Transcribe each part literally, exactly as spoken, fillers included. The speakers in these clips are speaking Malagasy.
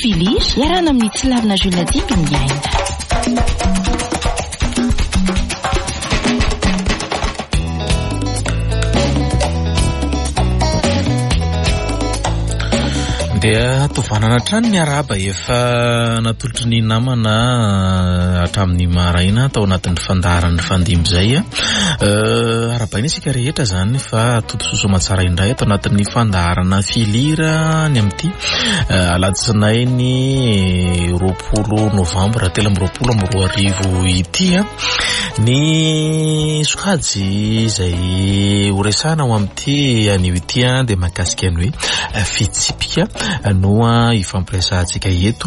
Filiry iarana amin'ny tsilavina Jules Dimby miaina. Dia tovanana trano ny araba efa natolotry ny namana hatramin'ny maraina tao anatin'ny fandaharany fandimby zay arabaina isika rehetra zany fa toto-soso matsara indray atao anatin'ny fandaharana filira ny amin'ity alatsinainy roapolo novambra telo amby roapolo amby roa arivo ity ny sokajy izay horesana ao amin'ity anio ity dia mahakasika ny hoe fitsipika noa ifampiresantsika eto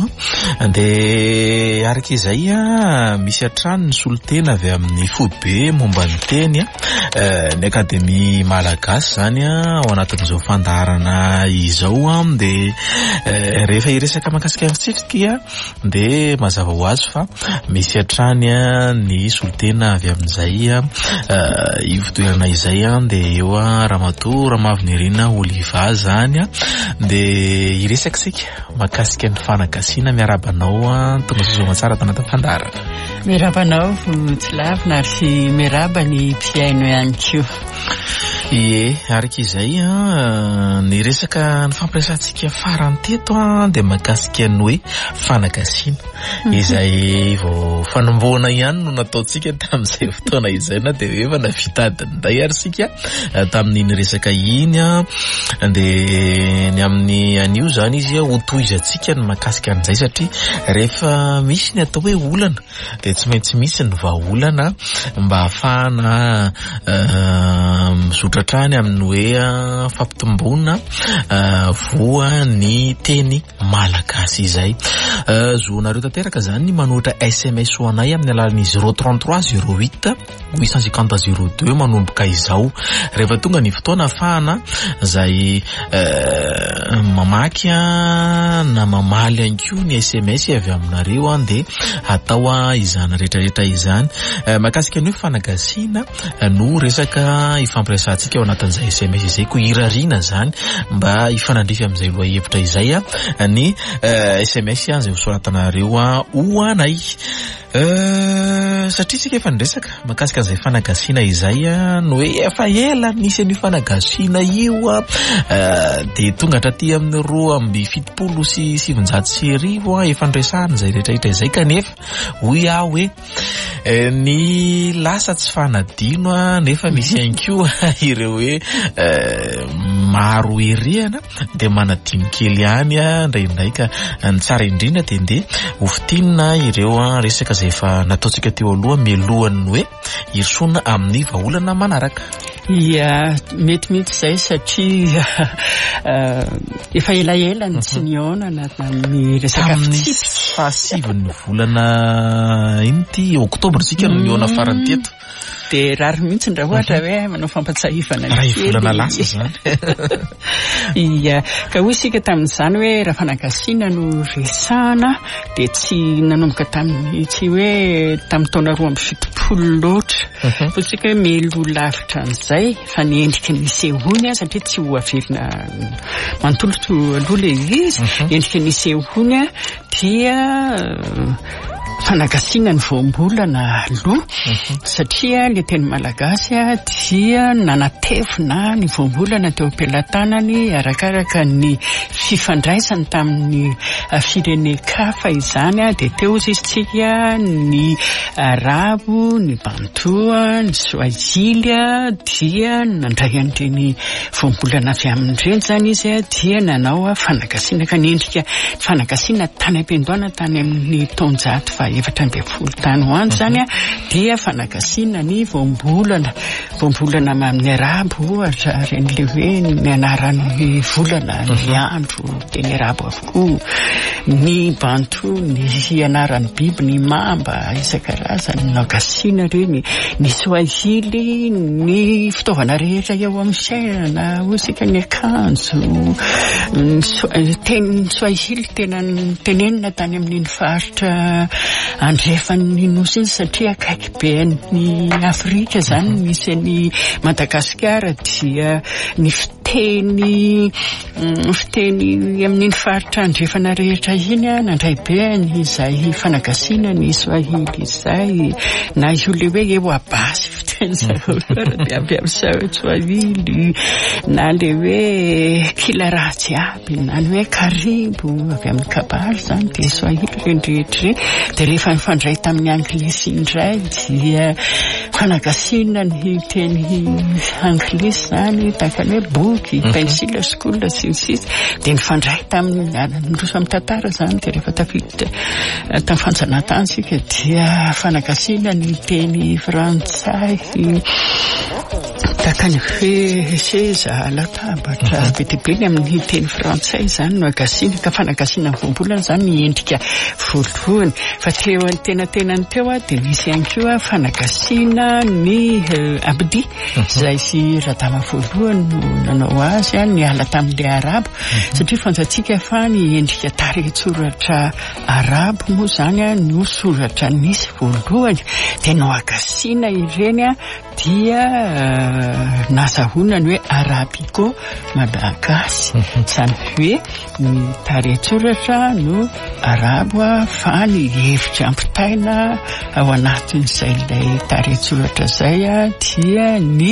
dia araka izay misy atrano ny solotena avy amin'ny foibe momba ny teny ny akademia malagasy zany ao anatin'izao fandaharana izao dia rehefa iresaka mahakasika ny fitsipika dia mazava ho azy fa misy atrany ny solotena avy amin'izay ivotoerana izay dia eo ramatoa Ramavinirina Oliva zany dia iresaka sika mahakasika ny fanagasiana miarabanao tonga soa matsara tao anatin'ny fandaharana. Miarabanao Tsilavina ary miaraba ny mpiaino ihany koa. Ie, araka izay ny resaka ny fampiresantsika farany teto dia mahakasika ny hoe fanagasiana izay vao fanomboana ihany no nataontsika tamin'izay fotoana izay na dia efa navita adiny indray ary sika tamin'iny resaka iny dia ny amin'ny anio zany izy ho tohizantsika ny mahakasika an'izay satria rehefa misy ny atao hoe olana dia tsy maintsy misy ny vahaolana mba hahafahana mizotratrany amin'ny hoe fampitomboana voa ny teny malagasy izay. Zonareo tanteraka zany manohitra S M S ho anay amin'ny alalan'ny zéro trente-trois zéro huit huit cent cinquante zéro deux manomboka izao rehefa tonga ny fotoana afahana zay mamaky na mamaly ihany koa ny S M S avy aminareo dia atao izany rehetrarehetra izany mahakasika ny hoe fanagasiana no resaka ifampiresantsika ao anatin'izay S M S izay ko irariana zany mba ifanandrify amin'izay loha hevitra izay ny S M S izay hosoratanareo ho anay satria tsika efa niresaka mahakasika an'izay fanagasiana izay no hoe efa ela nisy an'io fanagasiana io dia tonga hatraty amin'ny roa amby fitopolo sy sivinjato sy arivo efa niresahana izay rehetrarehetra izay kanefa hoy aho hoe ny lasa tsy fanadino nefa misy ihany koa ireo hoe maro erehana dia manadino kely ihany indraindray ka ny tsara indrindra dia ndeha hofitinina ireo resaka izay efa nataontsika teo aloha mialohan'ny hoe irsona amin'ny vahaolana manaraka. Ia, mety mety izay satria efa elaela ny tsy nihaonana ny resaka fitsipika fahasivan'ny volana inty oktobra tsika no nihaona farany teto dia rary mihitsy raha ohatra hoe manao fampatsahifana raha volana lasa zany. Ia, ka hoy isika tamin'izany hoe raha fanagasiana no resahana dia tsy nanomboka tamin'ny tsy hoe tamin'ny taona roa amby fitopolo loatra fa tsika hoe melo lavitra an'izay fa ny endriky ny sehoany satria tsy ho averina mantolotro aloha le izy endriky ny sehoany dia fanagasiana ny voambolana aloha satria le teny malagasy dia nanatevina ny voambolana teo am-pelantanany arakaraka ny fifandraisany tamin'ny firenen-kafa izany dia teo zisitsika ny arabo, ny bantoa, ny swahili dia nandray an'ireny voambolana avy amin'ireny zany izy dia nanao fanagasiana ka nendrika fanagasiana tany am-pendoana tany amin'ny taonjato fa efatra amby folo tany ho any zany dia fanagasiana ny voambolana voambolana amin'ny arabo ohatra ren'le hoe ny anaran'ny volana ny andro dia ny arabo avokoa ny banto ny anaran'ny biby ny mamba isan-karazany nagasiana reny ny swahili ny fitaovana rehetra eo amin'ny saina hoisika ny akanjo teny swahili tena tenenina tany amin'iny faritra andrefan'ny nosy iny satria akaiky be ny Afrika zany misy ny Madagasikara dia ny fiteny fiteny amin'iny faritra andrefana rehetra iny a nandray be izay fanagasiana ny Swahili izay na io le hoe eo abasy fiteny zareo dia avy amin'ny Swahili na le hoe kila raha jiaby na le hoe karibu avy amin'ny kabary zany dia Swahili rehetra dia rehefa mifandray tamin'ny anglisy indray dia fanagasiana ny teny anglisy zany tahaka hoe boky pensile school sy ny sisa dia nifandray tamin'ny ndroso amin'ny tantara zany dia rehefa tafiditra tamin'ny fanjanahantany sika dia fanagasiana ny teny frantsay tahaka ny hoe seza latabatra be dia be ny amin'ny teny frantsay zany no agasiana ka fanagasiana ny voambolana zany miendrika voalohany fa teo ny tena tenany teo a dia misy ihany koa fanagasiana ny abdi izay sy radama voalohany no nanao azy a ny ala tamin'ilay arabo satria fantatsika fa ny endrika taretsoratra arabo moa zany a no soratra nisy voalohany dia no agasiana ireny a dia nazahoana ny hoe arabiko malagasy zany hoe ny taretsoratra no arabo a fa ny hevitra ampitaina ao anatin'izay ilay taretsoratra zay a dia ny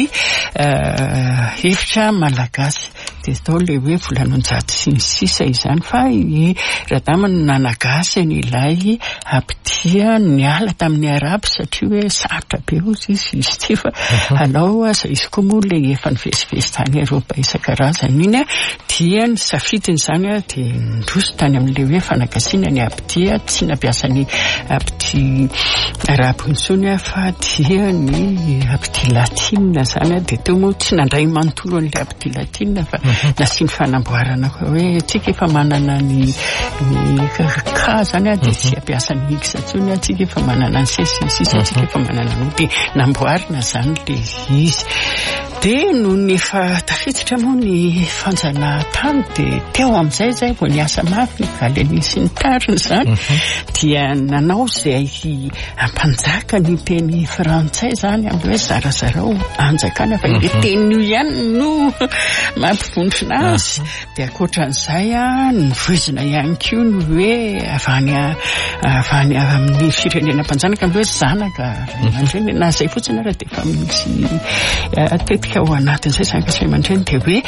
hevitra malagasy dia tao le hoe volanonjato sy ny sisa izany fa radama no nanagasy ilay ampitia ny ala tamin'ny arabo satria hoe sarotra be ozy izy izy ty fa alao aza izy koa moa le efa nivezivezy tany Eropa isan-karazany iny a dia ny safidiny zany a dia ndroso tany amin'le hoe fanagasiana ny ampitia tsy nampiasa ny ampiti arabo intsony a fa dia ny ampiti latina zany a dia teo moa tsy nandray manontolo an'le ampiti latina fa nasiany fanamboarana hoe tsika efa manana ny ny ka zany a dia tsy ampiasa ny x intsony a tsika efa manana ny sesy sisa tsika efa manana no dia namboarina zany le izy dia no ny efa tafiditra moa ny fanjanahantany dia teo amin'izay zay vao niasa mafy ny galenisy ny tariny zany dia nanao izay ampanjaka ny teny frantsay zany amin'ny hoe zarazarao anjakana fa ilay teny io ihany no mampivondrona azy dia ankoatran'izay a ny voizina ihany koa no hoe avany avany amin'ny firenena mpanjanaka amin'ny hoe zanaka mandreny na zay fotsiny ara dia efa misy tetika ao anatin'izay zanaka sy mandreny dia hoe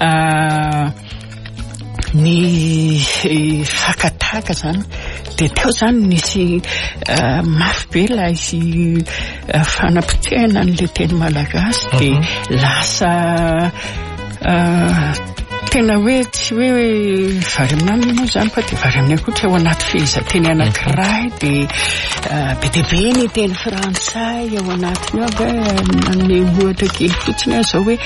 ny fakataka zany dia teo zany nisy mafy be la izy fanapotehana n'le teny malagasy dia lasa tena hoe tsy hoe vary aminany moa zany fa dia vary amin'ny akoatra ao anaty fehezanteny anankiray dia be dia be ny teny frantsay ao anatiny ao manome ohatra kely fotsiny zao hoe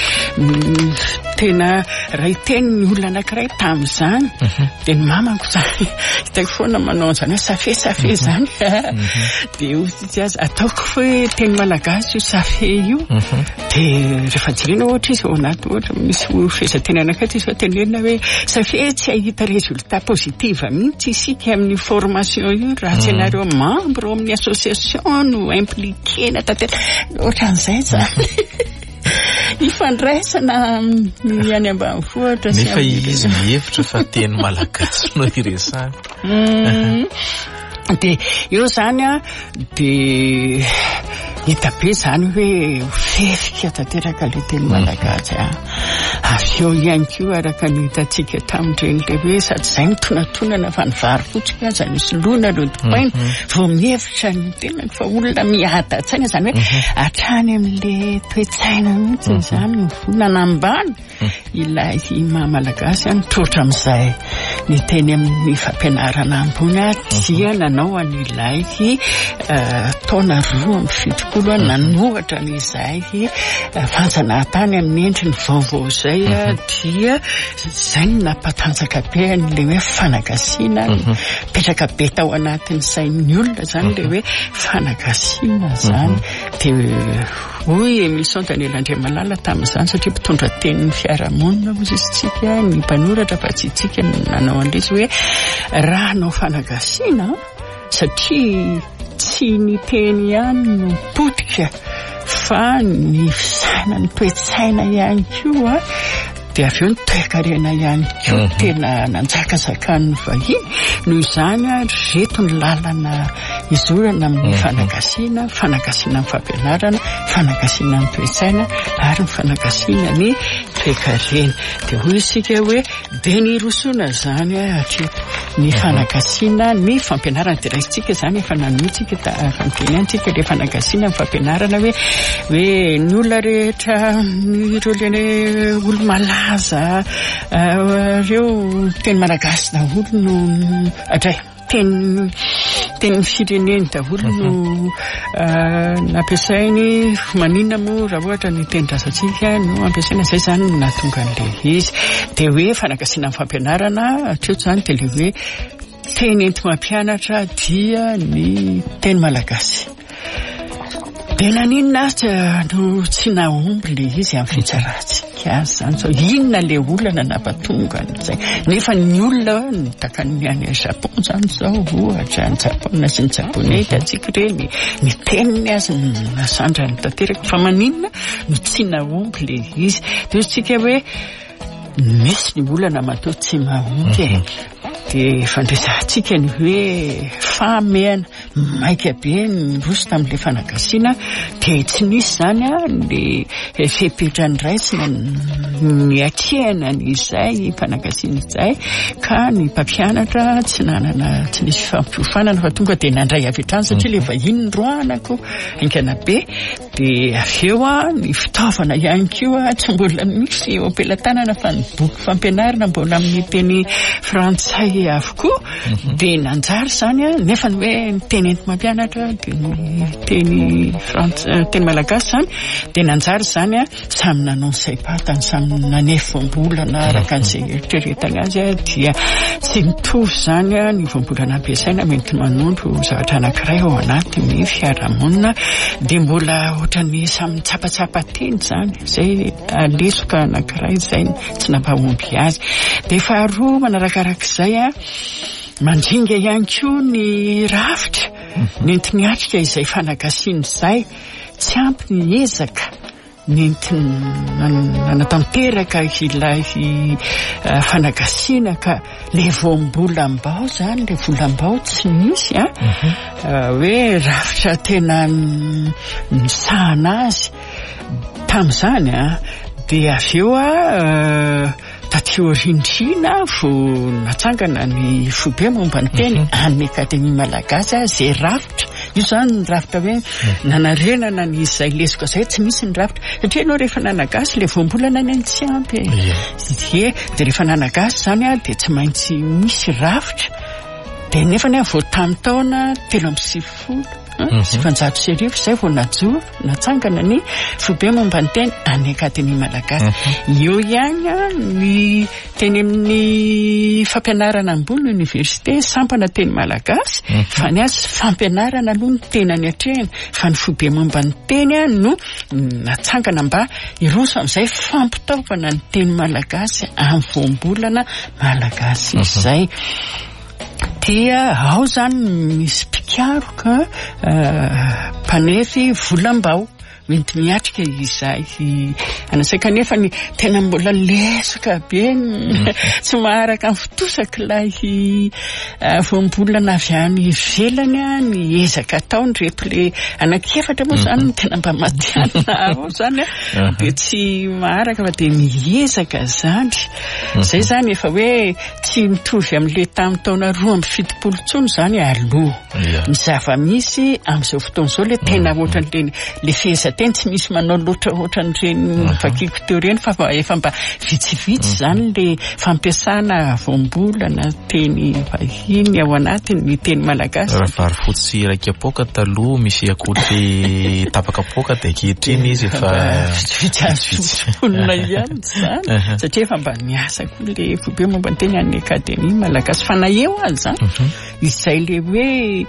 tena ray teny ny olona anankiray tamin'izany dia ny mamako zany hitako foana manao an'izany hoe safe safe zany dia ozy azy ataoko hoe teny malagasy io safe io dia rehefa jerena ohatra izy ao anaty ohatra misy fehezanteny anankiray izy fa tenena hoe safe tsy ahita résultat positive mihitsy isika amin'ny formation io raha tsy ianareo membre ao amin'ny association no impliqué na tantera ohatran'izay zany ifandraisana ny any ambanivohitra nefa izy mihevitra fa teny malagasy no iresahana dia eo zany a dia hita be zany hoe fefika tanteraka le teny malagasy a avy eo ihany koa araka ny hitantsika tamin'ireny le hoe sady izay mitonantonana fa ny vary fotsika aza misy lona rodipaina vao mihevitra ny tena fa olona miada-tsaina zany hoe hatrany amin'le toe-tsaina mihitsy zany nanambany ilay maha-malagasy a mitrotra amin'izay ny teny amin'ny fampianarana ambony a dia nanao an'ilay taona roa amby fitopolo nanohatra n'izay fanjanahantany amin'ny endriny vaovao zay a dia zay ny nampatanjaka be an'le hoe fanagasiana petraka be tao anatin'ny sain'ny olona zany le hoe fanagasiana zany dia hoy Emilson Daniel Andriamalala tamin'izany satria mpitondra tenin'ny fiarahamonina moa izy tsika ny mpanoratra fa tsy tsika nanao an'ilay hoe raha nao fanagasiana satria tsy ny teny ihany no potika fa ny fisaina ny toe-tsaina ihany koa dia avy eo ny toe-karena ihany koa tena nanjakazakany vahiny noho izany reto ny lalana izorana amin'ny fanagasiana fanagasiana amin'ny fampianarana fanagasiana amin'ny toe-tsaina ary ny fanagasiana ny toe-karena dia hoy isika hoe dia ny rosoana zany hatreto ny fanagasiana ny fampianarana dia raha isika zany efa nanomitsika fampianantsika le fanagasiana amin'ny fampianarana hoe hoe ny olona rehetra ireo le olo malaza ireo teny malagasy daholo no atray teny teny fireneny daholo no nampiasainy maninona moa raha ohatra ny teny-drazatsika no ampiasaina izay zany no nahatonga an'ilay izy dia hoe fanagasiana amin'ny fampianarana hatreto zany dia le hoe teny enti mampianatra dia ny teny malagasy dia naninona no tsy nahomby le izy amin'ny fitsaratsika azy zany sao inona le olana nampatonga an'izay nefa ny olona nitakany any Japon zany zao ohatra ny Japon sy ny japoney atsika reny ny teniny azy nasandra ny tanteraka fa maninona no tsy nahomby le izy dia tsika hoe misy ny olana matoa tsy mahomby dia fandraisantsika ny hoe fameana maika be ny roso tamin'ilay fanagasiana dia tsy nisy zany a le fepetrany raisina ny atrehana n'izay fanagasiana izay ka ny mpampianatra tsy nanana tsy nisy fampiofanana fa tonga dia nandray avy hatrany satria le vahiny ny roanako haingana be dia avy eo a ny fitaovana ihany koa tsy mbola misy eo am-pelantanana fa ny boky fampianarana mbola amin'ny teny frantsay avokoa dia nanjary zany a nefa ny hoe ny teny enti mampianatra dia ny teny frantsay teny malagasy zany dia nanjary zany a samy nanao ny saim-patany samy nanefa voambolana araka an'izay eritreretana azy a dia tsy mitovy zany a ny voambolana ampiasaina mety manondro zavatra anankiray ao anatin'ny fiarahamonina dia mbola ohatran'ny samy tsapatsapa teny zany izay lesoka anankiray izay tsy nampahomby azy dia faharoa manarakarak'izay a mandringa ihany koa ny rafitra nentiny atrika izay fanagasiana izay tsy ampy ny ezaka nentiny nanatanteraka ilay fanagasiana ka le voambolambao zany le volambao tsy misy a hoe rafitra tena misahana azy tamin'izany a dia avy eo a taty orindrina vo natsangana ny fobe momba ny teny amin'ny akademia malagasy zay rafitra io zany ny rafitra hoe nanarenana ny izay lesoka izay tsy misy ny rafitra satria ianao rehefa nanagasy le voambolana ny any tsy ampy e dia rehefa nanagasy zany a dia tsy maintsy misy rafitra dia nefa ny vao tamin'ny taona telo amby sivifolo sy fanjato sy arivo izay vao najoro natsangana ny fobe momba ny teny any akademia malagasy eo ihany a ny teny amin'ny fampianarana ambony université sampana teny malagasy fa ny azy fampianarana aloha ny tena ny atrehana fa ny fobe momba ny teny a no natsangana mba iroso amin'izay fampitaovana ny teny malagasy amin'ny voambolana malagasy izay dia ao zany misy mpikaroka mpanefy volambao mety miatrika izay anasaka nefa ny tena mbola lesoka be tsy maharaka ny fitosaka ilay voambolana avy any ivelany a ny ezaka ataony reto le anankiefatra moa zany no tena mba matiana ao zany a dia tsy maharaka fa dia miezaka zany izay zany efa hoe tsy mitovy amin'le tamin'ny taona roa amby fitopolo tsony zany aloha ny zava-misy amin'izao fotoana izao le tena ohatran'le le feheza teny tsy misy manao loatra ohatran'ireny vakiko teo ireny fa efa mba vitsivitsy zany le fampiasana voambolana teny vahiny ao anatiny ny teny malagasy raha vary fotsy raika apoka taloha misy akotry tapaka apoka dia ankehitriny izy efa vitsivitsy ihany zany satria efa mba niasa koa le fobe momba ny teny any akademia malagasy fa na eo azy zany izay le hoe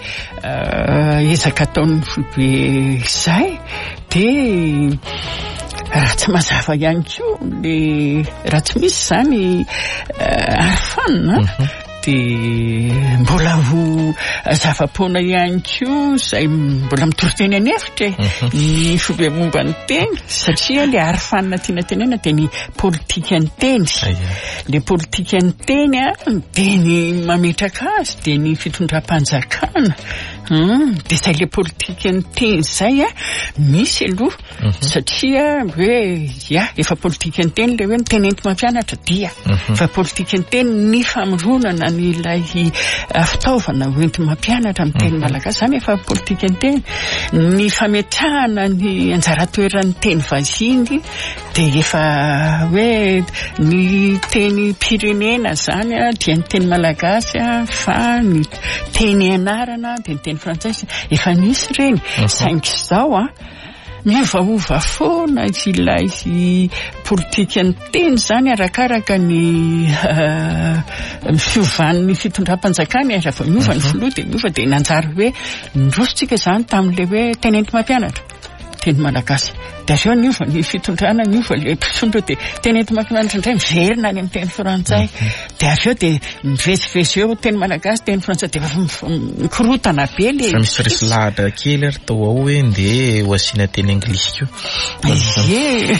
ezaka ataon'ny fobe izay dia raha tsy mazava ihany koa le raha tsy misy zany arofanina dia mbola ho zava-poana ihany koa izay mbola mitoroteny anefitra ny fomba momba ny teny satria le arofanina tiana tenena dia ny politika ny teny. Le politika ny teny a dia ny mametraka azy dia ny fitondram-panjakana. Dia izay le politika ny teny izay a misy aloha satria hoe ia efa politika ny teny le hoe ny tenenty mampianatra dia fa politika ny teny ny famoronana ny ilay fitaovana hoenty mampianatra amin'ny teny malagasy izany efa politika ny teny. Ny fametrahana ny anjara toeran'ny teny vahiny dia efa hoe ny teny pirenena izany a dia ny teny malagasy a fa ny teny anarana dia ny teny frantsay efa nisy reny. Saingy izao a miovaova foana ilay politika ny teny izany arakaraka ny fiovan'ny fitondram-panjakana. Raha miova ny filoha dia miova dia nanjary hoe ndrositsika izany tamin'ilay hoe tenenty mampianatra teny malagasy. Dia avy eo niova ny fitondrana niova le mpitondra dia tenenty mampianatra indray miverina any amin'ny teny frantsay. Dia avy eo dia mivezivezy eo teny malagasy teny frantsay dia mikorotana be le. Misy resy lahatra kely ary tao ao hoe ndeha ho asiana teny anglisy koa. Ie.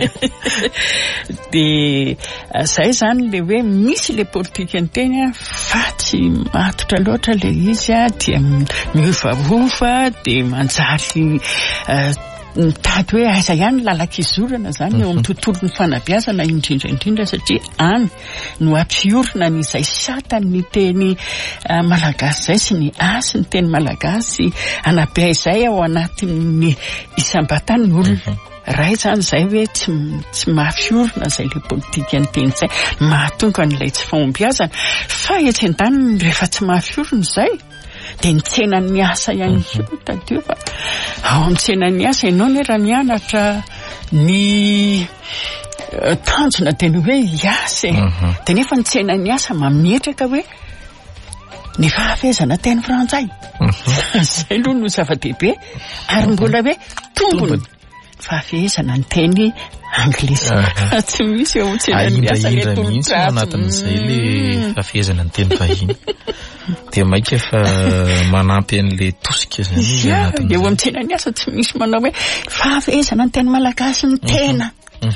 Dia izay izany le hoe misy le politika ny teny fa tsy matotra loatra le izy a dia miovaova dia manjary mitady hoe aiza ihany lalakizorana izany eo amin'ny tontolon'ny fanabeazana indrindra indrindra satria any no ampiorina n'izay satan'ny teny malagasy izay sy ny asy ny teny malagasy anabe izay ao anatin'ny isam-batany olona. Raha izany izay hoe tsy tsy mahafiorina izay le politika ny teny izay mahatonga an'ilay tsy fahombiazana fa etsy an-daniny rehefa tsy mahafiorina izay dia ny tsenan'ny asa ihany koa tadio fa ao amin'ny tsenan'ny asa ianao ny raha mianatra ny tanjona dia ny hoe hiasa dia nefa ny tsenan'ny asa mametraka hoe ny fahafezana teny frantsay. Izay aloha no zava-dehibe ary mbola hoe tombony fahafezana ny teny anglisy. Tsy misy eo tsenan'ny asa le mihitsy anatin'izay le fahafezana ny teny vahiny. Dia maika efa manampy an'le tosika izany anatin'izay. Eo amin'ny tsenan'ny asa tsy misy manao hoe fahafezana ny teny malagasy ny tena.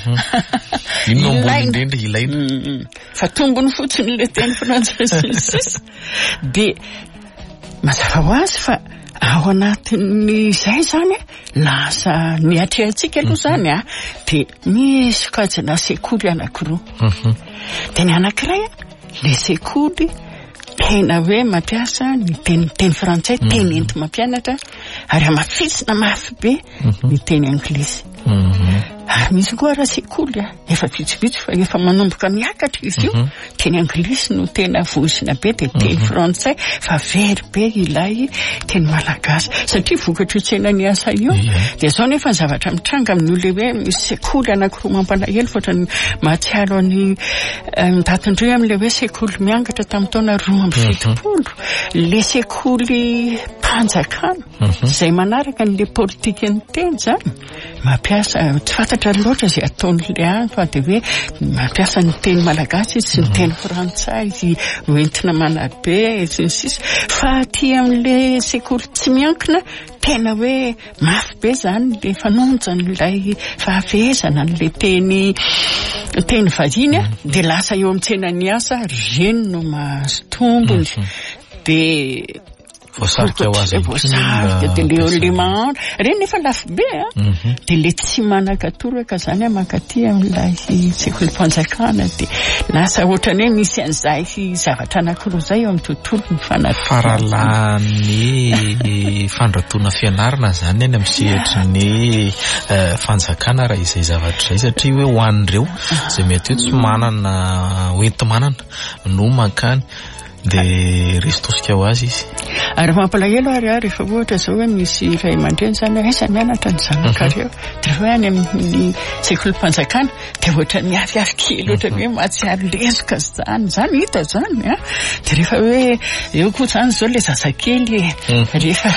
Inona ambony indrindra ilaina. Fa tombony fotsiny le teny frantsay sy ny sisa. Dia mazava ho azy fa ao anatin'izay izany lasa ny atrehantsika aloha izany a dia misy kajana sekoly anankiroa. Dia ny anankiray le sekoly tena hoe mampiasa ny teny teny frantsay teny enti mampianatra ary amafisina mafy be ny teny anglisy. Ary misy koa raha sekoly a efa vitsivitsy fa efa manomboka miakatra izy io teny anglisy no tena voisina be dia teny frantsay fa very be ilay teny malagasy satria vokatry tsenan'ny asa io. Dia izao nefa ny zavatra mitranga amin'olona hoe misy sekoly anankiroa mampalahelo foatra ny mahatsiaro any mitatindroy amin'ilay hoe sekoly miangatra tamin'ny taona roa amby fitopolo le sekoly mpanjakana izay manaraka n'le politika ny teny izany mampiasa tsy fantatra loatra izay ataon'ilay any fa dia hoe mampiasa ny teny malagasy sy ny teny frantsay hoentina manabe sy ny sisa fa aty amin'le sekoly tsy miankina tena hoe mafy be izany le fanonjan'ilay fahafezana n'le teny teny vahiny dia lasa eo amin'ny tsenan'ny asa reny no mahazo tombony dia voasarika ho azy voasarika dia le le mahandro reny nefa lafo be a dia le tsy manakatoraka izany a mankaty amin'ilay sekoly mpanjakana dia lasa ohatrany hoe misy an'izay zavatra anankiroa izay eo amin'ny tontolo ny fanabeazana. Faralahan'ny fandratoana fianarana izany any amin'ny sehatry ny fanjakana raha izay zavatra izay satria hoe ho an'ireo izay mety hoe tsy manana hoenti-manana no mankany dia resy tosika ho azy izy. Ary mampalahelo ary ary rehefa ohatra izao hoe misy ray aman-dreny izany aiza mianatra ny zanakareo dia rehefa any amin'ny sekoly mpanjakana dia ohatra ny afiafy kely ohatra ny hoe mahatsiaro lezoka izany izany hita izany a dia rehefa hoe eo koa izany izao le zazakely rehefa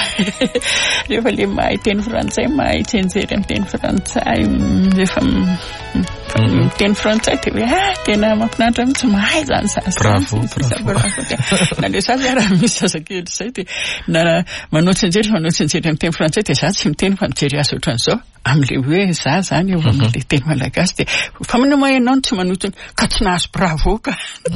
rehefa le mahay teny frantsay mahay tsenjery amin'ny teny frantsay rehefa miteny frantsay dia hoe ah tena mampinaritra mitsy mahay zany zaza. Bravo, bravo. Na le zaza raha misy zazakely izay dia na manao tsinjery manao tsinjery amin'ny teny frantsay dia za tsy miteny fa mijery azy ohatran'izao amin'le hoe za zany eo amin'le teny malagasy dia fa manao mahainao no tsy manotony ka tsy nahazo bravo ka.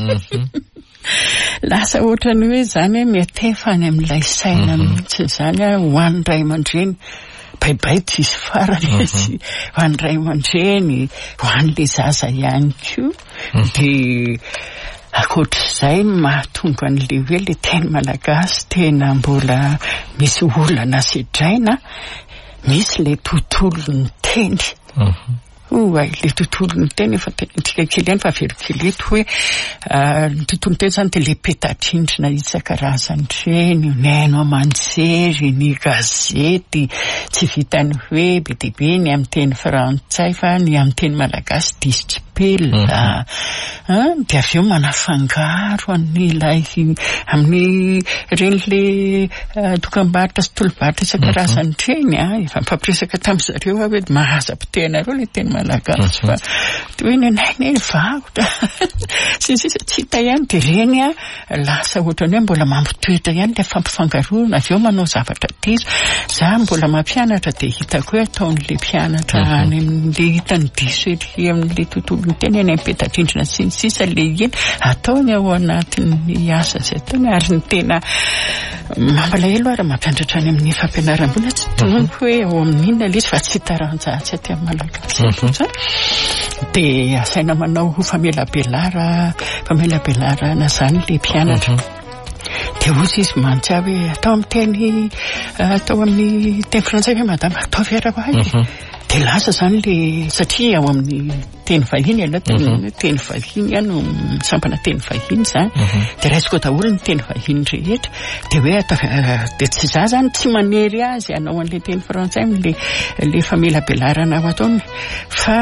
Lasa ohatrany hoe zany hoe miatefany amin'ilay saina mihitsy zany ho an'ny ray aman-dreny. Baibay tsisy farany izy ho an'ny ray aman-dreny, ho an'le zaza ihany koa. Dia akoatr'izay mahatonga an'le hoe le teny malagasy tena mbola misy olana sedraina, misy le tontolo ny teny. Oay, le tontolo ny teny efa tenentsika kely ihany fa very kely eto hoe ny tontolo ny teny zany dia le peta-drindrina isan-karazany ireny, ny haino aman-jery, ny gazety, tsy vitany hoe be dia be ny amin'ny teny frantsay fa ny amin'ny teny malagasy disipela. Dia avy eo manafangaro an'ilay amin'ny ireny le dokam-barotra sy tolobarotra isan-karazany ireny efa mifampiresaka tamin'ny zareo hoe mahaza-potehanareo le teny malagasy fa dia hoe nenainy eny vakotra sy sisa tsy hita ihany dia reny a lasa ohatrany hoe mbola mampitoetra ihany le fampifangaroana avy eo manao zavatra diso. Za mbola mampianatra dia hitako hoe ataon'le mpianatra any amin'le hitany diso ery amin'le tontolo ny teny eny am-peta-drindrina sy ny sisa le iny ataony ao anatin'ny asa izay ataony ary ny tena mampalahelo ary mampianatra any amin'ny fampianaram-bola tsy tonony hoe ao amin'inona le izy fa tsy taranjatsy aty amin'ny malagasy. Dia asaina manao famelabelara famelabelarana zany le mpianatra. Dia ozy izy mantsa hoe atao amin'ny teny atao amin'ny teny frantsay hoe madama atao vera ho azy. Dia lasa zany le satria ao amin'ny teny vahiny aloha teny teny vahiny no sampana teny vahiny zany. Dia raisiko daholo ny teny vahiny rehetra. Dia hoe atao dia tsy za zany tsy manery azy anao an'le teny frantsay le le famelabelarana ao ataony fa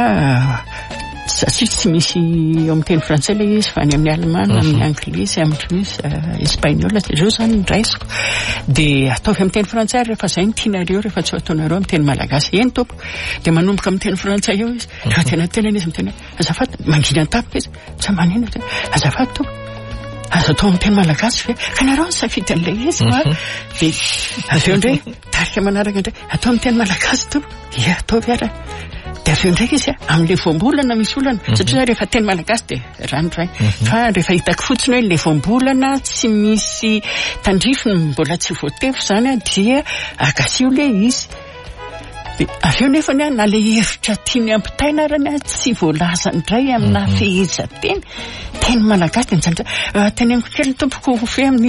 satria tsy misy eo amin'ny teny frantsay le izy fa any amin'ny alemana, amin'ny anglisy, amin'ny russe, espaniola ireo zany ny raisiko. Dia ataovy amin'ny teny frantsay rehefa izay ny tianareo rehefa tsy ataonareo amin'ny teny malagasy eny tompo. Dia manomboka amin'ny teny frantsay eo izy rehefa tena tena izy miteny azafady mangina an-tapika izy tsy manino azafady tompo azo atao amin'ny teny malagasy ve ka nareo ny safidy an'ilay izy fa dia avy eo indray tarika manaraka indray atao amin'ny teny malagasy tompo ia ataovy ara. Dia avy eo ndraiky izy amin'ilay voambolana misy olana satria rehefa teny malagasy dia ranoray fa rehefa hitako fotsiny hoe ilay voambolana tsy misy tandrifiny mbola tsy voatefy zany dia agasio le izy. Avy eo nefa na le hevitra tiany ampitaina arany tsy voalaza indray amina fehezan-teny teny malagasy dia mijanona teneniko kely tompoko fe amin'ny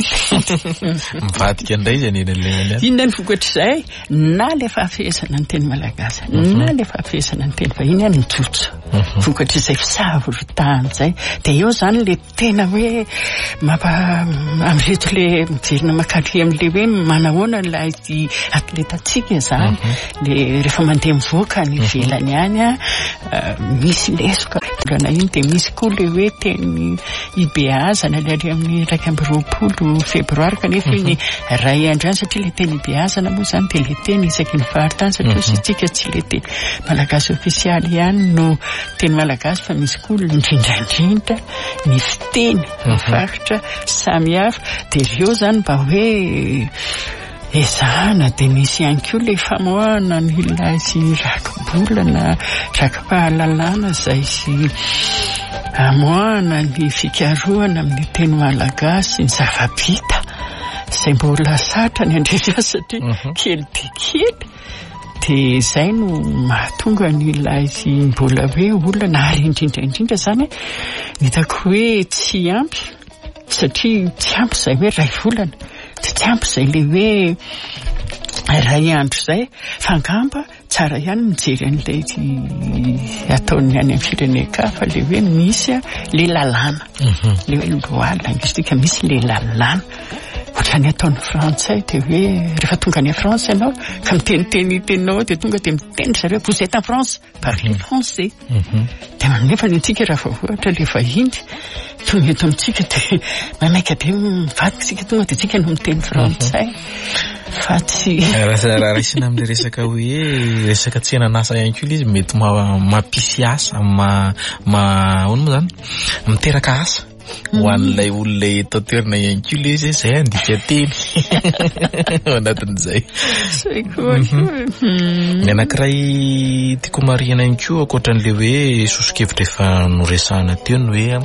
mivadika indray zany eny inona ny vokatr'izay na le fahafehezana ny teny malagasy na le fahafehezana ny teny vahiny any mijotso vokatr'izay fisavorotany zay. Dia eo zany le tena hoe mampa amin'reto le mijerina makary amin'le hoe manahoana ilay atletatsika zany le rehefa mandeha mivoaka ny ivelany any misy lesoka rana iny dia misy koa le hoe teny ibeazana le ary amin'ny raika amby roapolo febroary kanefa iny ray andro any satria le teny ibeazana moa zany dia le teny isaky ny varitany satria sitsika tsy le teny malagasy ofisialy ihany no teny malagasy fa misy koa indrindrandrindra ny fiteny faritra samihafa. Dia ireo zany mba hoe ezahana dia misy ihany koa le famoahana ny ilay rakim-bolana rakim-pahalalana izay sy amoahana ny fikarohana amin'ny teny malagasy ny zava-bita izay mbola satra ny andrefia satria kely dia kely. Dia izay no mahatonga ny ilay mbola hoe olana ary indrindraindrindra zany hitako hoe tsy ampy satria tsy ampy izay hoe ray volana dia tsy ampy izay le hoe ray andro izay fa angamba tsara ihany mijery an'ilay ataony any amin'ny fireneka fa le hoe misy le lalàna le hoe loala anglisika misy le lalàna ohatrany ataon'ny frantsay dia hoe rehefa tonga any France ianao ka miteniteny teninao dia tonga dia miteny zareo vous êtes en France parlez français dia nefa ny antsika raha vao ohatra le vahiny tonga eto amintsika dia mamaika be mivadika tsika tonga dia tsika no miteny frantsay fa tsy raha raisina amin'le resaka hoe resaka tsenan'asa ihany koa izy mety mampisy asa ma ma ono moa zany miteraka asa ho an'ilay olona eto toerana ihany koa le izy zay andika teny ao anatin'izay ny anankiray tiako marihana ihany koa ankoatran'le hoe sosokevitra efa noresahana teo ny hoe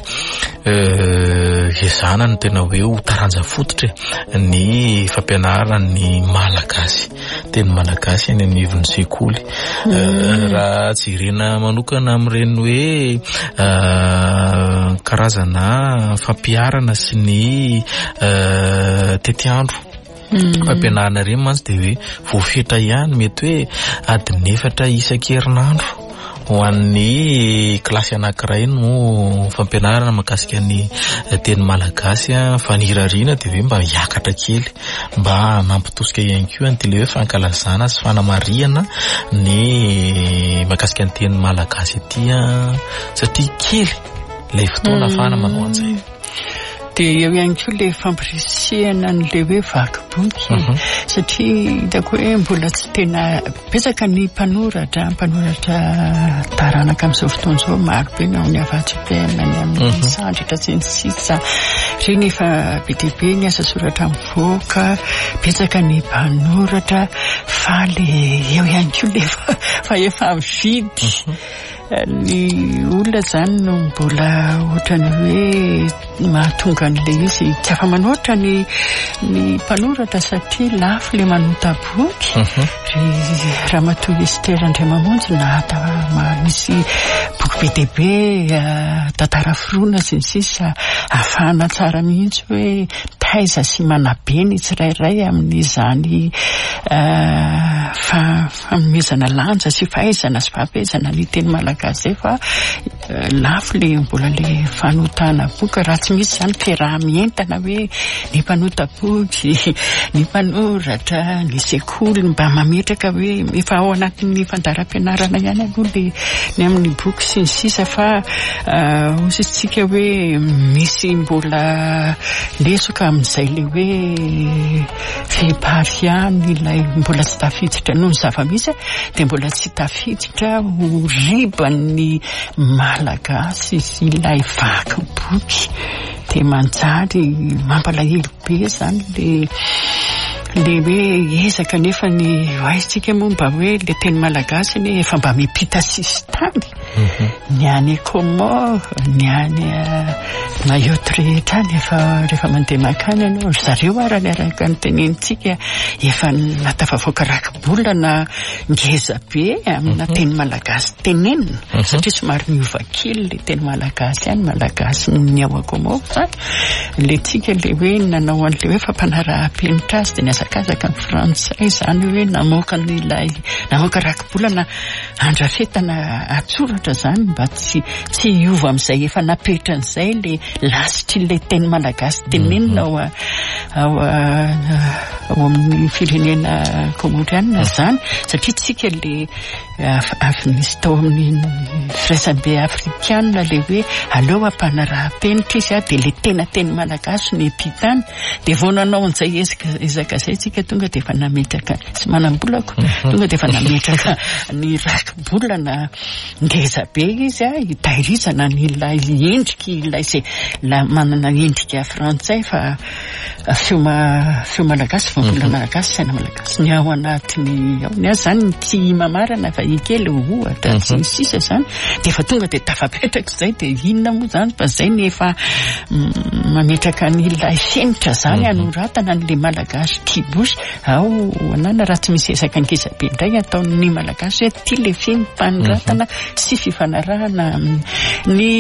ezana ny tena hoe ho taranja fototra ny fampianarany malagasy teny malagasy any anivon'ny sekoly raha jerena manokana amin'ireny hoe karazana fampiarana sy ny tetiandro fampianarana ireny mantsy dia hoe voafetra ihany mety hoe adiny efatra isan-kerinandro ho an'ny kilasy anankiray no fampianarana mahakasika ny teny malagasy fa ny rarina dia hoe mba hiakatra kely mba mampitosika ihany koa an'ity le hoe fankalazana sy fanamariana ny mahakasika ny teny malagasy ity satria kely ilay fotoana afahana manao an'izay dia eo ihany koa le fampirisihana n'le hoe vakiboky satria hitako hoe mbola tsy tena betsaka ny mpanoratra mpanoratra taranaka amin'izao fotoana izao maro be na ny avatsipena ny amin'ny sandritra sy ny sisa reny efa be dia be ny asa soratra mivoaka betsaka ny mpanoratra fa le eo ihany koa le fa efa mividy ny olona zany no mbola ohatrany hoe mahatonga an'le izy tsy afa manoatra ny ny mpanoratra satria lafo le manota boky ry ramatoa Esther Andriamamonjy nahata misy boky be dia be tantara foroona sy ny sisa ahafahana tsara mihitsy hoe taiza sy manabe ny tsirairay amin'izany fanomezana lanja sy fahaizana sy fahafaizana ny teny malagasy fa lafo le mbola le fanotana boky raha tsy misy zany fiaraha-mientana hoe ny mpanota boky ny mpanoratra ny sekoly mba mametraka hoe efa ao anatin'ny fandaram-pianarana ihany aloha le ny amin'ny boky sy ny sisa fa ositsika hoe misy mbola lesoka amin'izay le hoe fipariany ilay mbola tsy tafiditra noho ny zava-misy dia mbola tsy tafiditra ho riban'ny malagasy sy ilay vaky boky dia manjary mampalahelo be zany le le hoe ezaka nefa ny hoaitsika moa mba hoe le teny malagasy ny efa mba mipita sistany ny any Comore ny any Mayotte rehetra ny efa rehefa mandeha makany ianao zareo ara ny araka ny tenenitsika efa natafavoaka rakibolana ngeza be amina teny malagasy tenenina satria somary miova kely le teny malagasy any malagasy ny ao Comore zany le tsika le hoe nanao an'le hoe fampanaraha-penitra azy dia niazakazaka ny frantsay zany hoe namoaka n'ilay namoaka rakibolana andrafetana atsoratra zany mba tsy tsy hiova amin'izay efa napetran'izay le lasitry le teny malagasy tenenina ao ao ao amin'ny firenena komoriana zany satria tsika le avy nisy tao amin'ny firaisambe afrikana le hoe aleo ampanaraha-penitra izy a dia le tena teny malagasy ny epitany dia vao nanao an'izay ezaka izay tsika tonga dia efa nametraka sy manam-bolako tonga dia efa nametraka ny rakibolana ngeza be izy a hitahirizana n'ilay endrika ilay izay manana endrika frantsay fa feo feo malagasy voambola malagasy saina malagasy ny ao anatiny ao ny azy zany tsy mamarana fa ikely ohatra sy ny sisa zany dia efa tonga dia tafapetraka izay dia inona moa zany fa izay ny efa mametraka n'ilay fenitra zany anoratana n'le malagasy kibosy ao anana raha tsy misy ezaka ngeza be indray ataon'ny malagasy hoe ty le fenipanoratana sy fifanarahana ny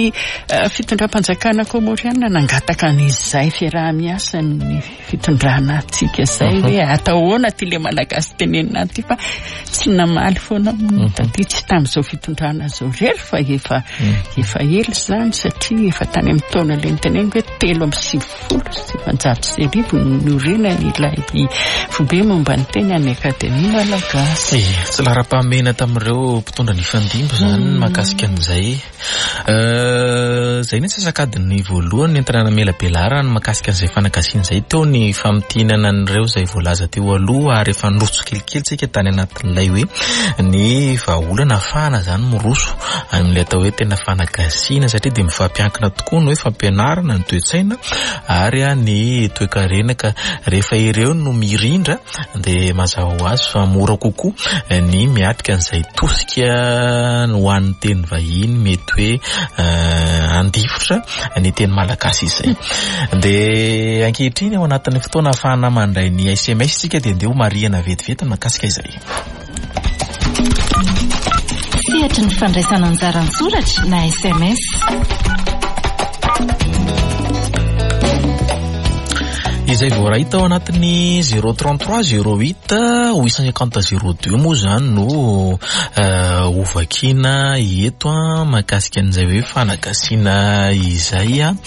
fitondram-panjakana komoriana nangataka n'izay fiaraha-miasa ny fitondrana antsika izay hoe ataoana ty le malagasy tenenina ty fa tsy namaly foana taty tsy tamin'izao fitondrana zao rery fa efa efa ely zany satria efa tany amin'ny taona le niteneniko hoe telo amby sivifolo sivanjato sy arivo norena ilay fobe momba ny teny any akademia malagasy. Tsy lara-pamena tamin'ireo mpitondra ny fandimby zany mahakasika an'izay. Zay ny sasakadiny voalohany entanana mela belarany mahakasika an'izay fanakasiana izay teo ny famitinana an'ireo izay voalaza teo aloha ary efa nirotso kelikely tsika tany anatin'ilay hoe ny vahaolana afahana zany miroso amin'ilay atao hoe tena fanakasiana satria dia mifampiankina tokoa ny hoe fampianarana ny toe-tsaina ary ny toe-karena ka rehefa ireo no mirindra dia mazava ho azy fa mora kokoa ny miatika an'izay tosika ho an'ny teny vahiny mety hoe andifotra ny teny malagasy izay. Dia ankehitriny ao anatin'ny fotoana afahana mandray ny S M S tsika dia ndeha ho marihana vetivety mahakasika izay. Sehatra ny fandraisana anjara an-tsoratra na S M S. Izay voaray tao anatin'ny zéro trente-trois zéro huit huit cent cinquante zéro deux moa zany no ovakina eto mahakasika an'izay hoe fanagasiana izay a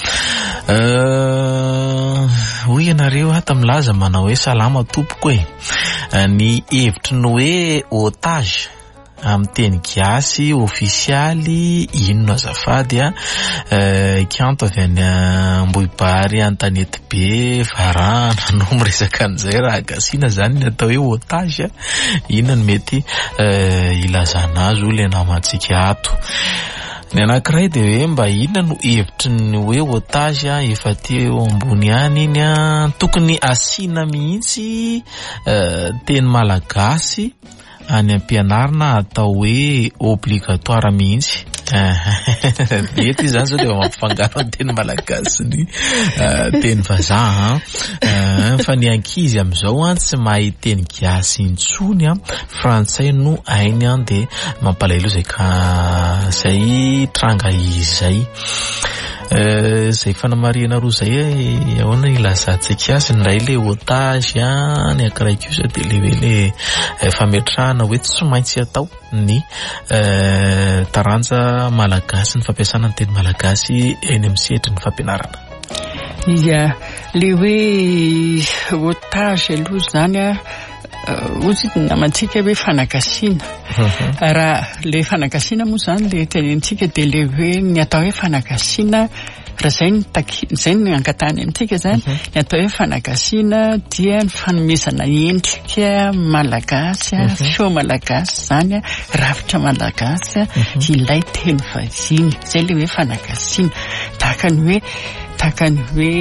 hoy ianareo hata milaza manao hoe salama tompoko e ny hevitry ny hoe otage amin'ny teny gasy ofisialy inona azafady a kanto avy any Ambohibary Antanety be varana no miresaka an'izay raha gasiana zany ny atao hoe otage inona no mety ilazana azy le namantsika ato. Ny anankiray dia hoe mba inona no hevitry ny hoe otage efa teo ambony any iny a tokony asiana mihitsy teny malagasy any am-pianarana atao hoe obligatoire mihitsy. Mety zany zao dia mampifangaro ny teny malagasy ny teny vazaha fa ny ankizy amin'izao a tsy mahay teny gasy intsony a frantsay no hainy a dia mampalahelo zay ka zay tranga izay. Zay fanamariana roa zay ahoana ilazantsika azy ny ray le otage a ny ankiray kosa dia le hoe le fametrahana hoe tsy maintsy atao ny taranja malagasy ny fampiasana ny teny malagasy eny amin'ny sehatry ny fampianarana. Ia le hoe otage aloha zany a ozy namantsika hoe fanagasiana raha le fanagasiana moa zany le tenentsika dia le hoe ny atao hoe fanagasiana raha zay ny taki zay ny angatany amintsika zany ny atao hoe fanagasiana dia ny fanomezana endrika malagasy feo malagasy zany ravitra malagasy ilay teny vahiny zay le hoe fanagasiana tahaka ny hoe tahaka ny hoe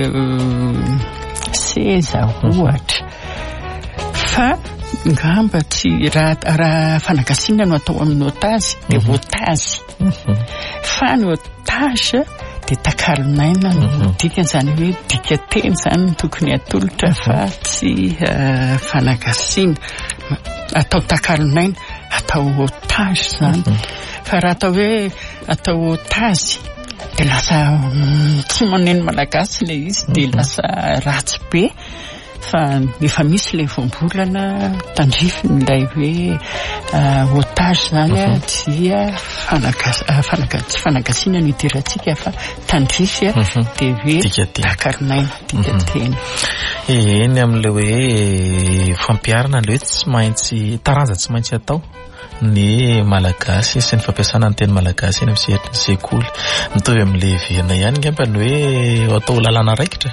seza ohatra fa ngamba tsy raha fanagasiana no atao amin'ny otage dia otage fa ny otage dia takalinaina no dikany zany hoe dika teny zany tokony atolotra fa tsy fanagasiana atao takalinaina atao otage zany fa raha atao hoe atao otage dia lasa tsy maneno malagasy le izy dia lasa ratsy be fa efa misy le voambolana tandrifin'ilay hoe otage zany a dia fanagasiana fanagasiana no idirantsika fa tandrify dia hoe takarinaina dika teny. Eny amin'ilay hoe fampiarana le hoe tsy maintsy taranja tsy maintsy atao ny malagasy sy ny fampiasana ny teny malagasy eny amin'ny sehatry ny sekoly mitovy amin'le viana ihany ngamba ny hoe atao lalàna raikitra.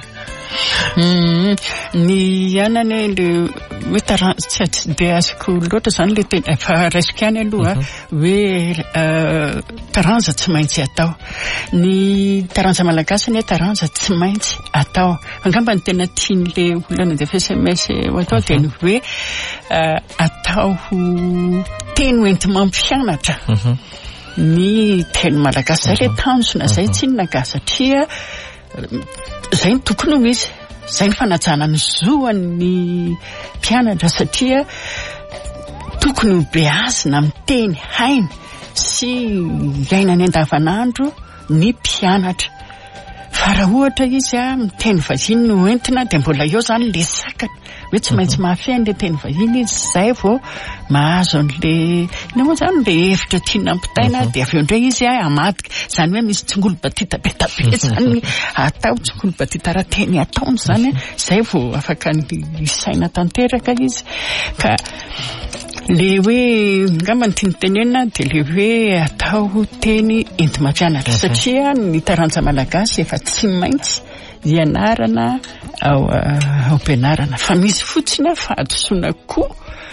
Ny anany le hoe taranja tsy dia azoko loatra zany le teny efa raisiko ihany aloha hoe taranja tsy maintsy atao ny taranja malagasy ny taranja tsy maintsy atao angamba ny tena tian'le olana dia S M S atao dia ny hoe atao teny hoenty mampianatra ny teny malagasy zay le tanjona zay tsy ninaga satria zay ny tokony misy zay ny fanajana ny zoan'ny mpianatra satria tokony ho beazina amin'ny teny hainy sy iainany andavanandro ny mpianatra fa raha ohatra izy a miteny vahiny no entina dia mbola eo zany le sakany hoe tsy maintsy mahafy an'le teny vahiny izy zay vao mahazo an'le ina moa zany le hevitra tiana ampitaina dia avy eo indray izy a amadika zany hoe misy tsingolo-batita be tabe zany atao tsingolo-batita raha-teny ataony zany zay vao afaka isaina tanteraka izy ka le hoe ngamba ny tiany tenenina dia le hoe atao teny enti-mampianatra satria ny taranja malagasy efa tsy maintsy ianarana ao ao ampianarana fa misy fotsiny fahadisoana koa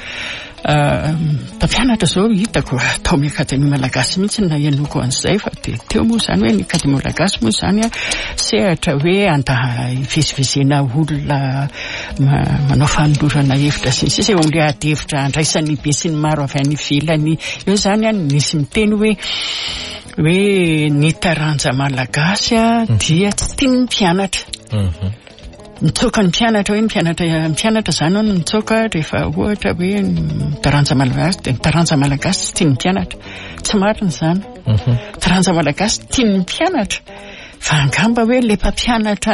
mpampianatra zao hitako atao amin'ny akademia malagasy mihitsy na ianoko an'izay fa dia teo moa zany hoe ny akademia malagasy moa zany a sehatra hoe andaha ivezivezena olona manao fanolorana hevitra sy ny sisa eo amin'ilay ady hevitra andraisan'ny be sy ny maro avy any ivelany eo zany a nisy miteny hoe hoe ny taranja malagasy a dia tsy tiany mpianatra mitsoka ny mpianatra hoe mpianatra mpianatra zany no mitsoka rehefa ohatra hoe taranja malagasy dia taranja malagasy tsy tiany mpianatra tsy marina zany taranja malagasy tiany mpianatra fa angamba hoe le mpampianatra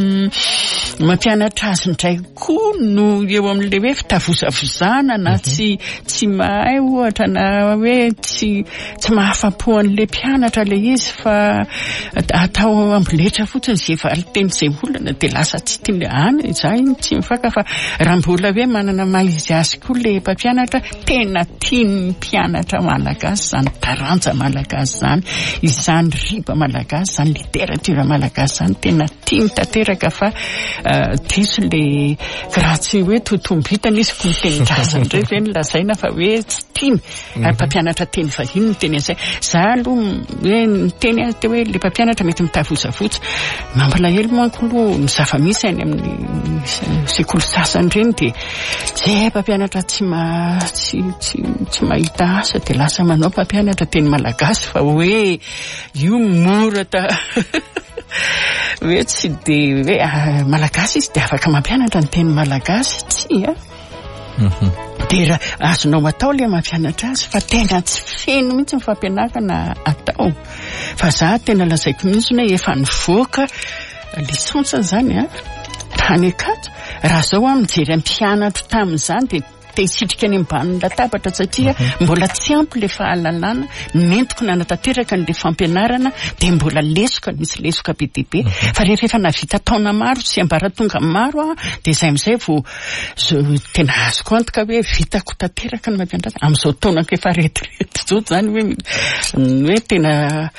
mampianatra azy indray koa no eo amin'le hoe fitavozavozana na tsy tsy mahay ohatra na hoe tsy tsy mahafapo an'le mpianatra le izy fa atao amboletra fotsiny zay valiteny zay olana dia lasa tsy tiany any zay tsy mifaka fa raha mbola hoe manana maizy azy koa le mpampianatra tena tiany mpianatra malagasy zany taranja malagasy zany izany riba malagasy zany literatura malagasy zany tena tiany tanteraka fa diso le gratsy hoe totombitana izy ko mitenin-draza indray ve nylazaina fa hoe tsy tiany ary mpampianatra teny vahiny ny teny an'izay za aloha hoe nyteny te hoe le mpampianatra mety mitavozavotsy mampalahelo manko aloha ny zava-misy any amin'ny sekoly sasany ireny dia zay mpampianatra tsy ma tsy tsy tsy mahita asa dia lasa manao mpampianatra teny malagasy fa hoe io mora ta hoe tsy dia hoe malagasy izy dia afaka mampianatra ny teny malagasy tsy a dia raha azonao atao ilay mampianatra azy fa tena tsy feno mihitsy ny fampianarana atao fa za tena lazaiko mihitsy hoe efa nivoaka lisansa zany a tany akato raha zao a mijery mpianatra tamin'izany dia te hisitrika any ambanin'ny latabatra satria mbola tsy ampy le fahalalana nentiko nanatanteraka n'le fampianarana dia mbola lesoka misy lesoka be dia be fa rehefa efa navita taona maro sy ambaratonga maro a dia izay amin'izay vao tena azoko antoka hoe vitako tanteraka ny mampianarana amin'izao taonako efa retirety zao zany hoe hoe tena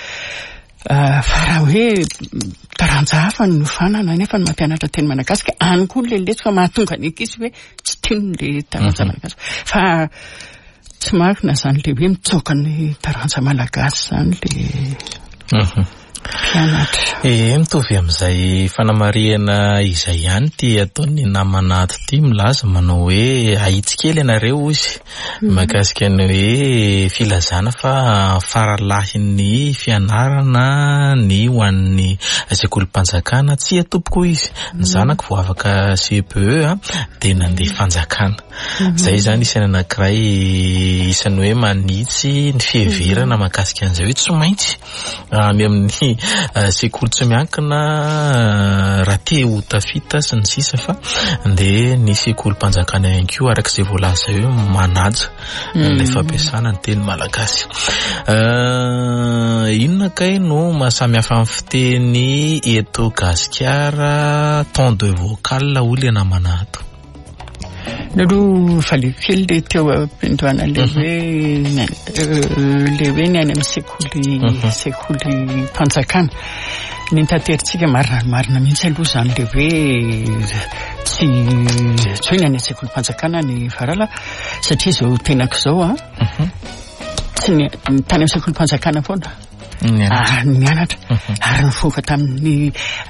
fa raha hoe taranja hafa ny fanana nefa ny mampianatra teny malagasy ka any koa le lesoka mahatonga ny ankizy hoe tsy tiany le taranja malagasy fa tsy marina zany le hoe mitsoka ny taranja malagasy zany le mpianatra e mitovy amin'izay fanamariana izay ihany ty ataon'ny namana ato ty milaza manao hoe ahitsikely ianareo izy mahakasika ny hoe filazana fa faralahin'ny fianarana ny ho an'ny sekolim-panjakana tsy atopoko izy ny zanako vao afaka C P E a dia nandeha fanjakana zay zany isany anankiray isany hoe manitsy ny fiheverana mahakasika an'izay hoe tsy maintsy any amin'ny sekoly tsy miankina raha te ho tafita sy ny sisa fa dia ny sekolim-panjakana ihany koa arak'izay voalaza hoe manaja ilay fampiasana ny teny malagasy. Inona kay no mahasamihafa amin'ny fiteny eto Gasikara ton de vocal holy namana ato? Nalo valiko kely le teo ampindoana le hoe le hoe ny any amin'ny sekoly sekoly mpanjakana ny tanteritsika marina marina mihitsy aloha zany le hoe tsy tsy hoe ny any sekoly mpanjakana ny farala satria zao tenako zao a tsy ny tany amin'ny sekoly mpanjakana foana nianatra ary nivoaka tamin'ny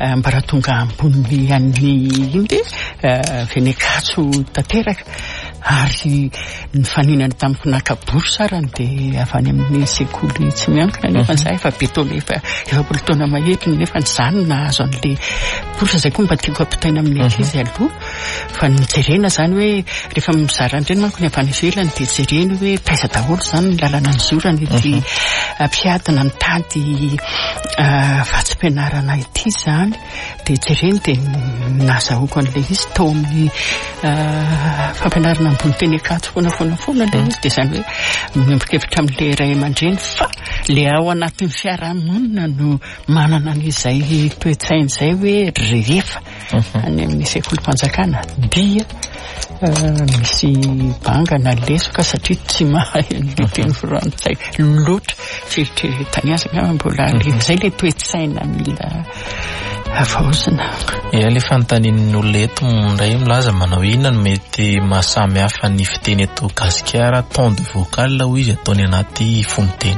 ambaratonga ambony an'ny iny dia Venekatso tanteraka ary ny faninany tamiko nakabory sarany dia avy any amin'ny sekoly tsy miankina nefa zay efa betona efa efapolo taona mahety nefa ny zany nahazo an'le bourse zay koa mba tiako ampitaina amin'ny ankizy aloha fa nijerena zany hoe rehefa mizara andreny manko ny avy any ivelany dia jereny hoe taiza daholo zany ny lalana ny zorana ity ampiadina mitady vatsim-pianarana ity zany dia jereny dia nazahoako an'le izy tao amin'ny fampianarana ambony teny akato foana foana foana le izy dia zany hoe miambokevitra amin'le ray aman-dreny fa le ao anatin'ny fiarahamonina no manana an'izay toe-tsaina izay hoe rehefa any amin'ny sekolim-panjakana dia misy bangana lesoka satria tsy mahay an'le teny frantsay loatra fieritreretany azy angamba mbola izay le toe-tsaina mila avaozina. Ia le fanontanian'ny olona eto ndray milaza manao inona no mety mahasamy hafa ny fiteny eto gasikara ton de vocal hoy izy ataony anaty fonoteny.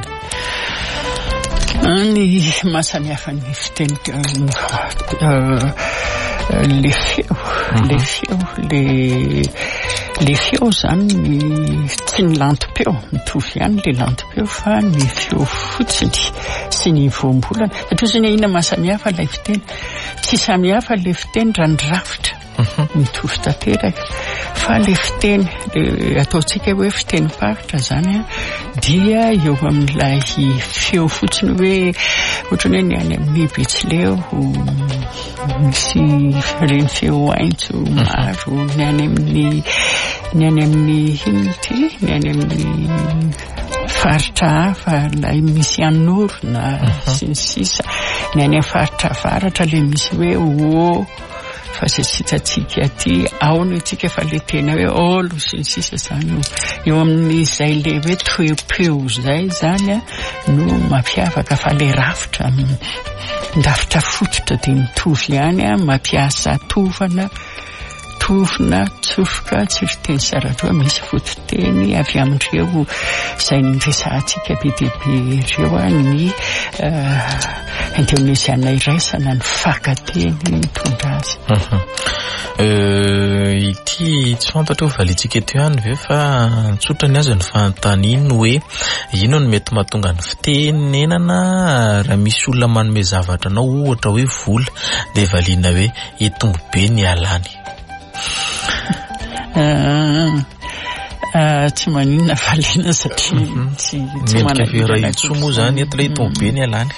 Ny mahasamy hafa ny fiteny le feo le feo le le feo zany ny tsy ny lantom-peo mitovy ihany le lantom-peo fa ny feo fotsiny sy ny voambolana satria zany inona mahasamy hafa ilay fiteny tsy samy hafa le fiteny raha ny rafitra mitovy tanteraka fa le fiteny ataontsika hoe fiteny paritra zany dia eo amin'ilay feo fotsiny hoe ohatrany hoe ny any amin'ny Betsileo misy reny feo aintso maro ny any amin'ny ny any amin'ny inty ny any amin'ny faritra hafa ilay misy anorona sy ny sisa ny any amin'ny faritra avaratra le misy hoe o fa zay sitatsika aty ao no tsika fa le tena hoe olo sy ny sisa zany eo amin'izay le hoe toe-peo zay zany no mampiavaka fa le rafitra rafitra fototra dia mitovy ihany mampiasa tovana tovina tsofoka tsy ry teny saratra misy fototeny avy amin'ireo izay niresantsika be dia be ireo ny indonesiana iraisana ny fakateny mitondra azy. Ity tsy fantatra ho valitsika eto ihany ve fa tsotrany azy ny fanontaniana hoe ino no mety mahatonga ny fitenenana raha misy olona manome zavatra anao ohatra hoe vola dia valiana hoe etombo be ny alany. Tsy maninona valiana satria tsy tsy manana itsomo zany eto ilay etombo be ny alany.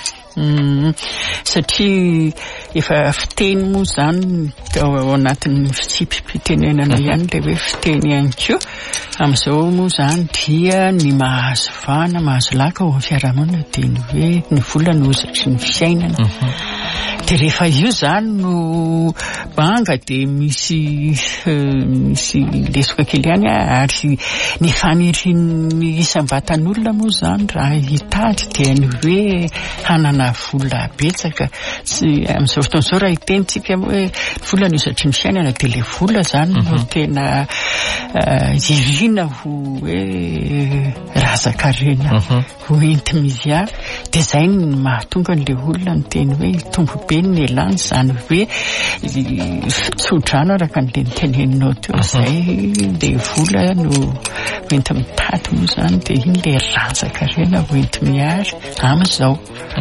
Satria efa fiteny moa zany ao anatin'ny fitsipim-pitenenana ihany le hoe fiteny ihany koa amin'izao moa zany dia ny mahazo vana mahazo laka ao amin'ny fiarahamonina dia ny hoe ny vola no ozatry ny fiainana dia rehefa io zany no banga dia misy misy lesoka kely ihany ary ny fanirian'ny isam-batan'olona moa zany raha hitady dia ny hoe hanana vola betsaka tsy amin'izao fotoan'izao raha hitentsika hoe vola no ozatry ny fiainana dia le vola zany no tena irina ho hoe razan-karena ho enti-mia dia zay no mahatonga an'le olona ny teny hoe tombo be ny elany zany hoe tsodrano araka an'le niteneninao teo zay le vola no hoenti mitady moa zany dia iny le razan-karena ho enti-miary amin'izao.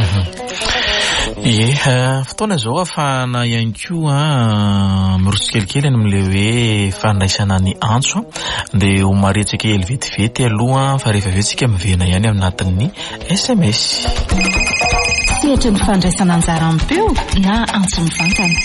Ie, fotoana izao ahafahana ihany koa miroso kelikely amin'ilay hoe fandraisana ny antso dia ho maretsaka hely vetivety aloha fa rehefa avetsika mivena ihany anatin'ny S M S. Ohatra ny fandraisana anjara am-peo na antso mivantana.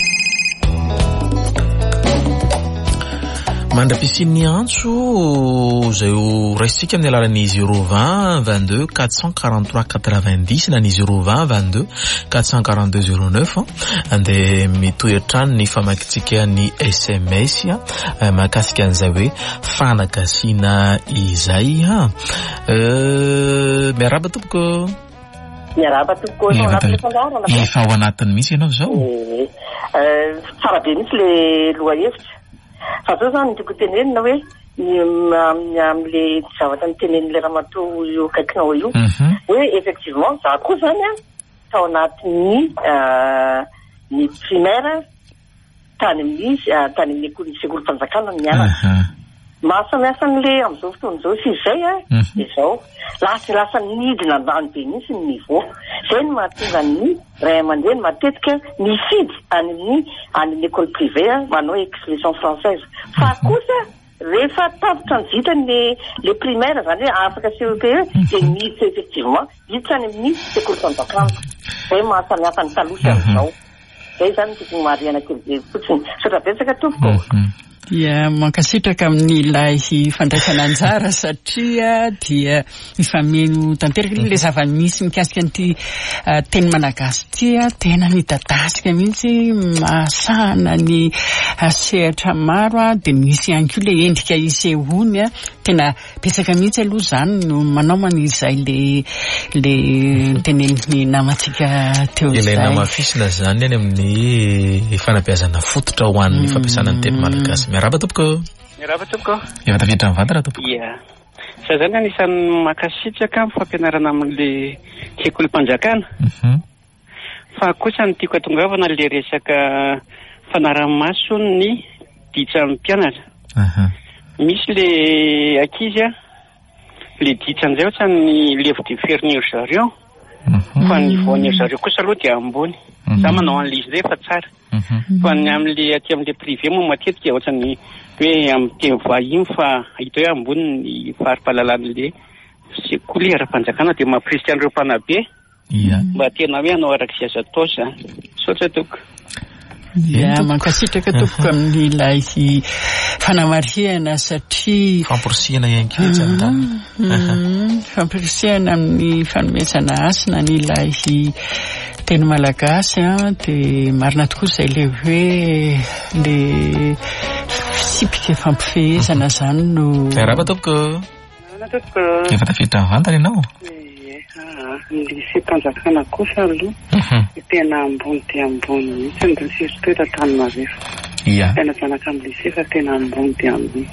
Mandra-pisin'ny antso izay ho raisitsika amin'ny alalan'ny zéro vingt vingt-deux quatre cent quarante-trois quatre-vingt-dix na ny zéro vingt vingt-deux quatre cent quarante-deux zéro neuf andeha mitohy hatrany ny famakitsika ny S M S mahakasika an'izay hoe fanagasiana izay ha. Miaraba tompoko. Miaraba tompoko efa ao anatiny misy ianao zao. Tsara be mihitsy le lohahevitra. Fa zao zany tiako tenenina hoe amin'le zavatra nitenen'ilay ramatoa io akaikinao io hoe effectivement za koa zany a tao anatin'ny ny primaire tany amin'ny tany amin'ny sekolim-panjakana ny mianatra mahasamihafa n'le amin'izao fotoana izao sy izay a dia izao lasa lasa nidina ambany be mihitsy ny niveau izay no mahatonga ny ray aman-dreny matetika mifidy any amin'ny any amin'ny école privée a manao expression française fa kosa rehefa tapitra ny vitany le le primaire zany hoe afaka C E P E dia miditra effectivement miditra any amin'ny sekoly fanjakana izay mahasamihafa ny taloha sy amin'izao izay zany tokony mariana kely fotsiny sotra betsaka tompoko dia mankasitraka amin'ilay fandraisana anjara satria dia mifameno tanteraka le zava-misy mikasika an'ity teny malagasy tia tena midadasika mihitsy mahasana ny sehatra maro a dia misy ihany koa le endrika isehony a tena betsaka mihitsy aloha zany no manao man'izay le le tenen'ny namantsika teo izay ilay namafisina zany any amin'ny fanabeazana fototra ho an'ny fampiasana ny teny malagasy. Miaraba tompoko. Miaraba tompoko. Efa tafiditra mivantana tompoko. Ia. Sa zany anisan'ny makasitraka amin'ny fampianarana amin'le sekolim-panjakana. Mhm. Fa kosa ny tiako atongavana le resaka fanaramaso ny ditsan'ny mpianatra. Aha. Misy le ankizy a le ditsan'izay ohatrany levo diferenir zareo fa ny voanir zareo kosa aloha dia ambony za manao an'lizy zay fa tsara fa ny amin'le aty amin'le privé moa matetika ohatrany hoe amin'ny teny vahiny fa hita hoe ambony ny fari-pahalalan'le sekoly ara-panjakana dia mampirisika an'ireo mpanabe mba tena hoe anao arak'izay azo atao zany sotra toko. Ya mankasitraka tompoko amin'ilay fanamariana satria famporisihana ihany koa tsara tany. Famporisihana amin'ny fanomezana asina n'ilay teny malagasy a dia marina tokoa izay le hoe le fisipika fampifehezana zany no. Miaraba tompoko. Efa tafiditra mivantana ianao. Ny lycée-mpanjakana kosa aloha tena ambony dia ambony mihitsy ny lycée toetra Tanimarivo. Ia. Tena zanaka amin'ny lycée fa tena ambony dia ambony.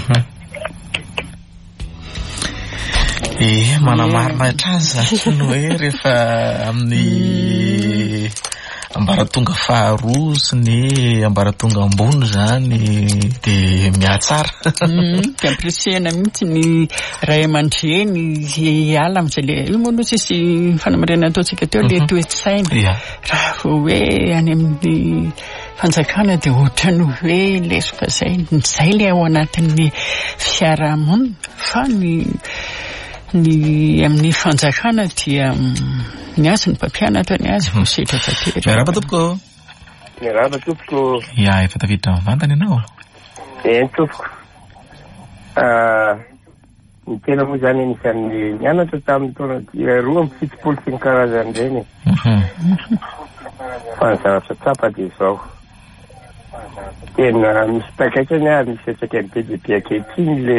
Eh manamarina hatrazy zany no hoe rehefa amin'ny ambaratonga faharoa sy ny ambaratonga ambony zany dia mihatsara. Dia ampirisihana mihitsy ny ray aman-dreny hiala amin'izay le io moa no tsisy fanamarena ataontsika teo le toe-tsaina raha vao hoe any amin'ny fanjakana dia ohatrany hoe lesoka izay izay le ao anatin'ny fiarahamonina fa ny ny amin'ny fanjakana dia ny azy ny mpampianatra ny azy vao sitraka tery. Miaraba tompoko. Miaraba tompoko. Ia efa tafiditra mivantana ianao. Eh tompoko. Ny tena moa zany anisan'ny nianatra tamin'ny taona roa amby fitopolo sy ny karazany ireny. Fa ny zavatra tsapa dia izao. Tena misy mpakaikany ary misy resaka be dia be ankehitriny le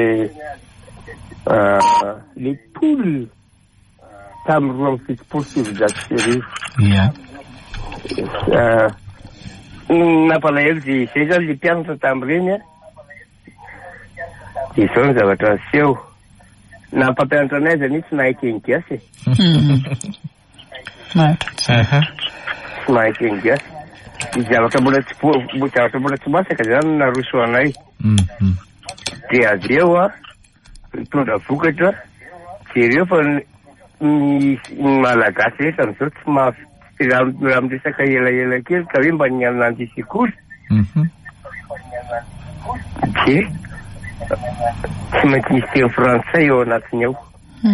le poule tamin'ny roa amby fitopolo sy sivinjato sy arivo. Ia. Nampalahelo dia izay zany le mpianatra tamin'ireny a. Dia izao ny zavatra aseho. Na mpampianatra anay zany tsy nahay teny gasy. Mara. Tsy nahay teny gasy. Ny zavatra mbola tsy zavatra mbola tsy masaka zany naroso anay. Dia avy eo a mitondra vokatra jereo fa ny malagasy rehetra amin'izao tsy mahafy raha miresaka elaela kely ka hoe mba nianana an'ity sekoly. Dia tsy maintsy misy teny frantsay ao anatiny ao.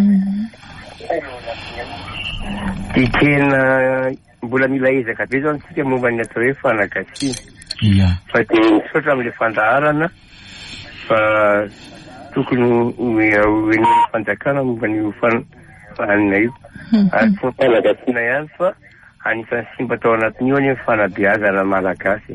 Dia tena mbola mila ezaka be zany tsika momba ny atao hoe fanagasiana. Fa dia misaotra amin'ilay fandaharana fa tokony hoe fanjakana momba ny fanana io. Ary tsy fanagasiana ihany fa anisan'ny simba tao anatiny io any fanabeazana malagasy.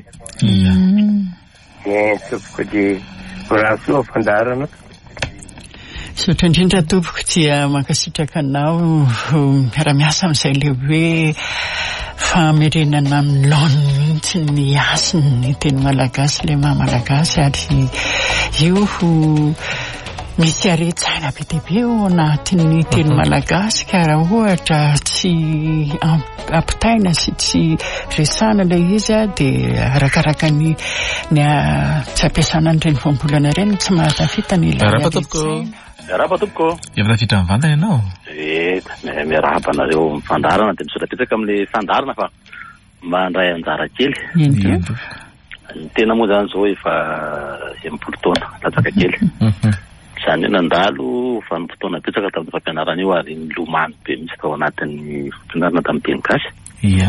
Eh tompoko dia rahasoa fandaharana. Sotra indrindra tompoko dia mankasitraka anao miara-miasa amin'izay le hoe famerenana amin'ny laony mihitsy ny asiny ny teny malagasy le maha malagasy ary io misy are tsara be dia be ao anatin'ny teny malagasy ka raha ohatra tsy ampitaina sy tsy resana ilay izy a dia arakaraka ny ny tsy ampiasana an'ireny voambolana ireny tsy mahatafita ny ilay miarahaba tompoko efa tafitra mivantana ianao e miarahaba anareo mifandarana dia misorapetsaka amin'ilay fandarana fa mandray anjara kely ny tena moa zany zao efa enimpolo taona latsaka kely izany hoe nandalo vanim-potoana betsaka tamin'ny fampianarana io ary nilomano be mihitsy tao anatin'ny fampianarana tamin'ny teny gasy ia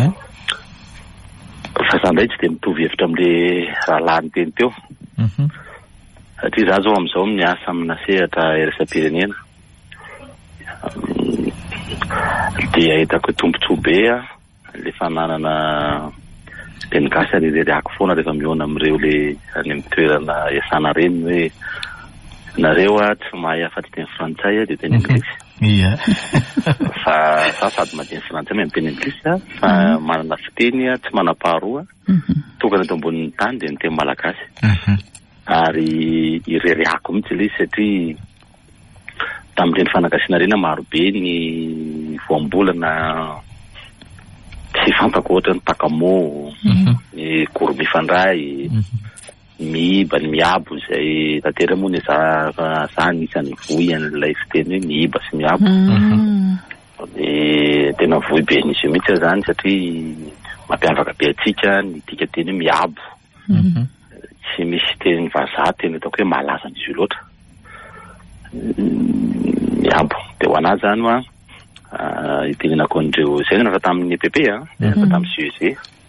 fa za ndray tsy dia mitovy hevitra amin'ilay rahalahiny teny teo satria za zao amin'izao miasa amina sehatra eraisam-pirenena dia hitako hoe tombontsoa be a le fananana teny gasy ary reriako foana rehefa mihoana amin'ireo le any amin'ny toerana iasana reny hoe nareo a tsy mahay afa-tsy teny frantsay a dia teny anglisy ia fa za sady mateny frantsay me miteny anglisy a fa manana fiteny a tsy manam-paharoa tokana eto ambonin'ny tany dia miteny malagasy ary ireriako mihitsy ilay izy satria tamin'ireny fanagasiana reny marobe ny voambolana tsy fantako ohatra ny takamo ny koromifandray miiba ny miabo izay tatera moa ny za za anisan'ny voy an'ilay fiteny hoe miiba sy miabo dia tena voy be n'izy io mihitsy zany satria mampiavaka be atsika ny tika teny hoe miabo tsy misy teny vazaha teny ataoko hoe malaza n'izy io loatra miabo dia ho anazy zany ma itenenako an'ireo zay naka tamin'ny E P P a naka tamin'ny C E G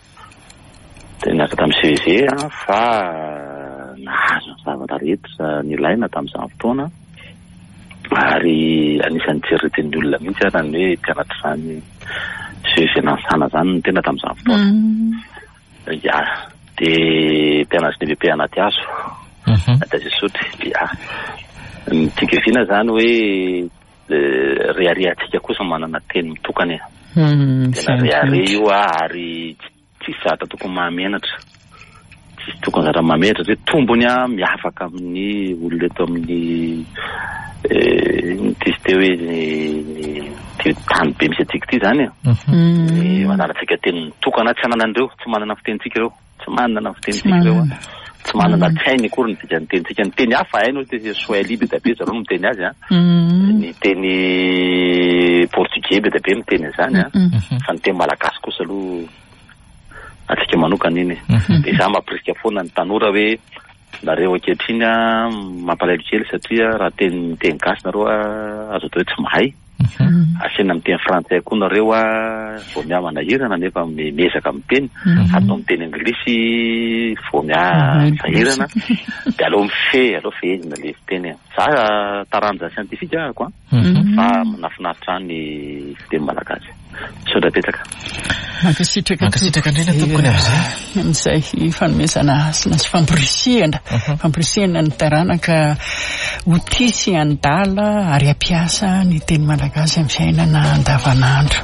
dia naka tamin'ny C E G a fa nahazo ny zavatra rehetra nilaina tamin'izany fotoana ary anisan'ny tseriteny olona mihitsy ara ny hoe mpianatra zany C E G nansana zany ny tena tamin'izany fotoana ia dia mpianatry ny E P P anaty azo ata Jesotry ia mitsikivina zany hoe reharehantsika kosa manana teny mitokany tena rehare io ary tsisy zatra tokony mahamenatra tsisy tokony zatra mahamenatra hoe tombony a miafaka amin'ny olona eto amin'ny tisy teo hoe ty tany be misy atsika ty zany e manaratsika teny mitokana tsy anana andreo tsy manana fitenitsika ireo tsy manana fitenitsika ireo tsy manana tsainy akory ny dika ny tenitsika ny teny hafa haino te Swahili be da be zareo no miteny azy a ny teny portugais be da be miteny zany a fa ny teny malagasy kosa aloha atsika manokana iny dia za mampirisika foana ny tanora hoe nareo ankehitriny a mampalahelo kely satria raha teny teny gasy nareo a azo atao hoe tsy mahay asiana miteny frantsay koa nareo a vao mia manahirana nefa miezaka miteny atao miteny anglisy vao mia sahirana dia aloha mife aloha fehezina le fiteny za taranja sientifika ako a fa nafinaritra ny fiteny malagasy sodra petsaka mankasitraka mankasitraka indray na tompony amin'izay amin'izay fanomezana asina sy fampirisihana fampirisihana ny taranaka ho tisy andala ary ampiasa ny teny malagasy amin'ny fiainana andavanandro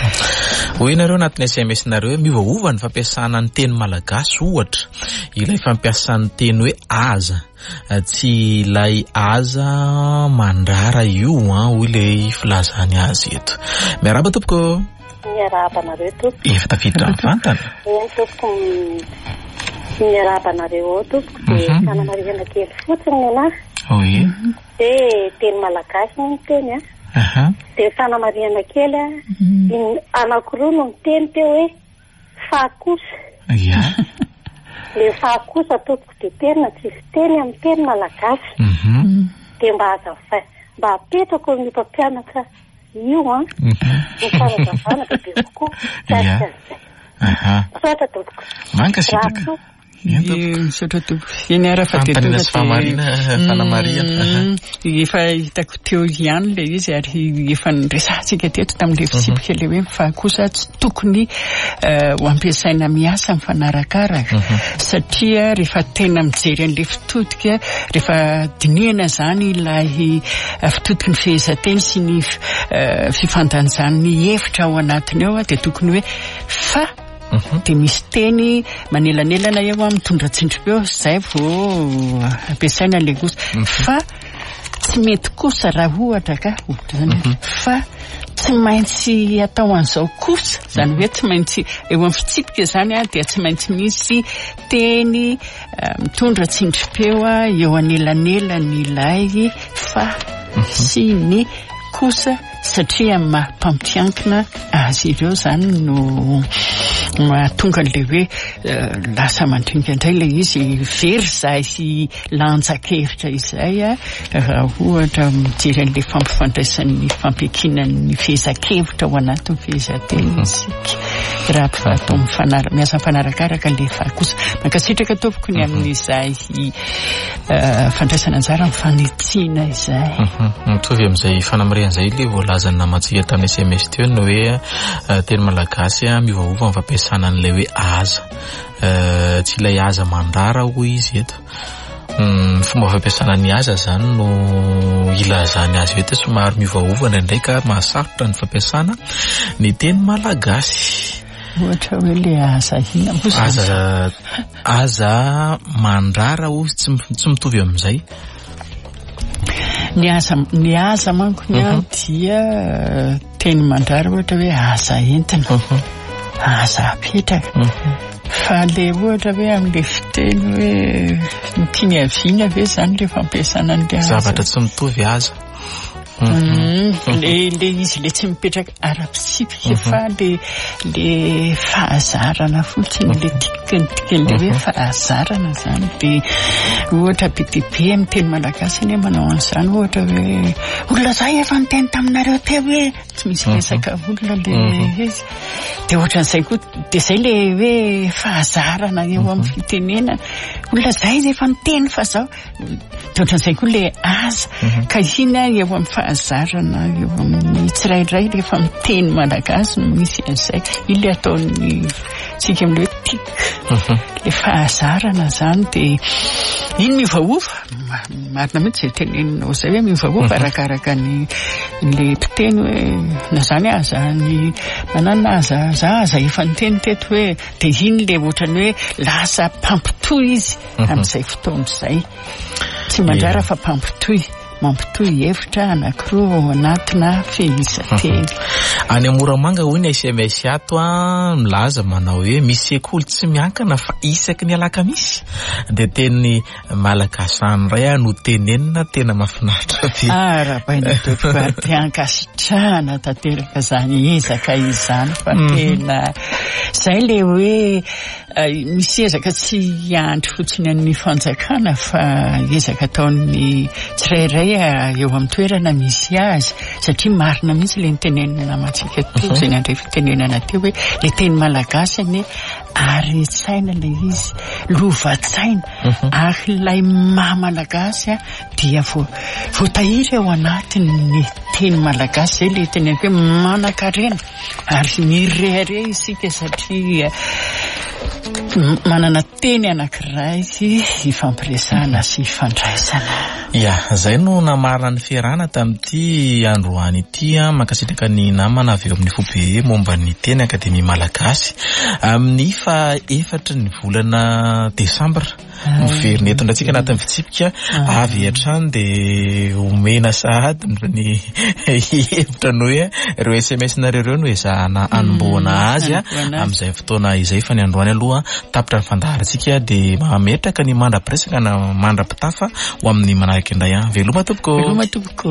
ho ianareo anatin'ny S M S nareo miovaova ny fampiasana ny teny malagasy ohatra ilay fampiasan'ny teny hoe aza tsy ilay aza mandrara io a ho ilay filazany azy eto miarahaba tompoko miarahaba nareo tompoko efa tafiditra mivantana eny tompoko miarahaba nareo ao tompoko dia Anamariana kely fotsiny ana oe dia teny malagasy no miteny a dia Anamariana kely a anankiroa no miteny teo hoe fakosa ia le fakosa tompoko dia tena tsy fiteny amin'ny teny malagasy dia mba aza mba apetrako ny mpampianatra io a ny fanazavana dia be kokoa tsarika aha sotra tompoko mankasitraka misaotra tompoko eny ara fa dia tonga famarina fanamariana efa hitako teo ihany le izy ary efa niresantsika teto tamin'ilay fitsipika le hoe fa kosa tsy tokony ho ampiasaina miasa amin'ny fanarakaraka satria rehefa tena mijery an'ilay fitodika rehefa dinihana zany ilay fitodika ny fehezanteny sy ny fifandanjany hevitra ao anatiny ao dia tokony hoe fa dia misy teny manelanelana eo a mitondra tsindrim-peo zay vao ampiasaina le kosa fa tsy mety kosa raha ohatra ka zany fa tsy maintsy atao an'izao kosa zany hoe tsy maintsy eo amin'ny fitsipika zany a dia tsy maintsy misy teny mitondra tsindrim-peo eo anelanelany ilay fa sy ny kosa satria mampampiankina azy ireo zany no mahatonga an'ilay hoe lasa mandringa indray ilay izy very izay lanjakevitra izay a raha ohatra mijery an'ilay fampifandraisan'ny fampiakinan'ny fehezan-kevitra ao anatin'ny fehezanteny isika raha mpifatao mifanara miasa mifanarakaraka lefa kosa mankasitraka tompoko ny amin'izay fandraisana anjara mifanetsiana izay mitovy amin'izay fanamirehan'izay le voalazany namantsika tamin'ny S M S teo ny hoe teny malagasy miovaova ny fampiasana an'ilay hoe aza tsy ilay aza mandrara hoy izy eto fomba fampiasana ny aza zany no ilazany azy eto somary miovaova ndraindray ka mahasarotra ny fampiasana ny teny malagasy ohatra hoe le aza ina aza aza mandrara hoy tsy mitovy amin'izay ny aza ny aza manko ny dia teny mandrara ohatra hoe aza entina aza apetraka fa le ohatra hoe amin'le fiteny hoe nitiany aviana ve zany le fampiasana an'le aza zavatra tsy mitovy aza le le izy le tsy mipetraka ara-pitsipika fa le le fahazarana fotsiny le tikantikany le hoe fahazarana zany de ohatra be dia be amin'ny teny malagasy eny manao an'izany ohatra hoe olona zay efa niteny taminareo teo hoe tsy misy resaka olona le izy de ohatran'izay koa de zay le hoe fahazarana eo amin'ny fitenenana olona zay efa niteny fa zao de ohatran'izay koa le aza ka ina eo amin'ny fahazarana eo amin'ny tsirairay rehefa miteny malagasy no misy an'izay iny le ataony tsika amin'le hoe tika le fahazarana zany de iny miovaova marina mihitsy zay teneninao zay hoe miovaova arakaraka ny le mpiteny hoe na zany aza ny manana aza za aza efa niteny teto hoe de iny le ohatrany hoe lasa mpampitoy izy amin'izay fotoana izay tsy mandrara fa mpampitoy mampitoy hevitra anankiroa ao anatina fehezanteny any Moramanga hoy ny S M S ato a milaza manao hoe misy sekoly tsy miankana fa isaky ny alakamisy de teny malagasy ray a no tenenina tena mahafinaritra be arabaina tompoko te-ankasitrahana tanteraka zany ezaka izany fa tena zay le hoe misy ezaka tsy andry fotsiny amin'ny fanjakana fa ezaka ataon'ny tsirairay eo amin'ny toerana misy azy satria marina mihitsy le nitenenina namatsika teo zay nandray fitenenana teo hoe le teny malagasy ane aretsaina le izy lovatsaina ary ilay maha malagasy a dia voatahiry ao anatin'ny teny malagasy zay le teneniko hoe manan-karena ary mirehare isika satria manana teny anankiray ifampiresahana sy ifandraisana ya zay no namarina ny fiarahana tamin'ity androany ity mankasitraka ny namana avy eo amin'ny fobe momba ny teny akademia malagasy amin'ny fa efatra ny volana desambra miverina eto ndratsika anatin'ny fitsipika avy hatrany de omena sahady ny hevitra no hoe ireo S M S nareo reo no ezahana anomboana azy amin'izay fotoana izay fa ny androany aloha tapitra ny fandaharantsika de mametraka ny mandra-piresaka na mandra-pitafa ho amin'ny manaraka indray a veloma tompoko veloma tompoko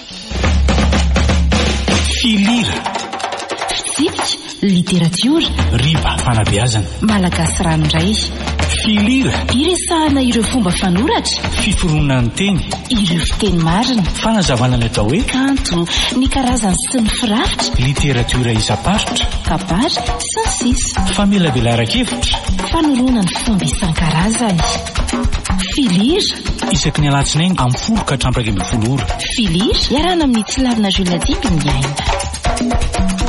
filira fitsipika literatiora riba fanabeazana malagasy ranoray filira iresahana ireo fomba fanoratra fiforonana ny teny ireo fiteny marina fanazavana ny atao hoe kanto ny karazany sy ny firafitra literatiora isamparitra kabary sy ny sisa famelabelara-kevitra fanorona ny fomba isan-karazany filira isaky ny alatsinainy amin'ny folo ka hatramin'ny iraika ambin'ny folo ora filira iarana amin'ny tsilavina Julia Dimby ny aina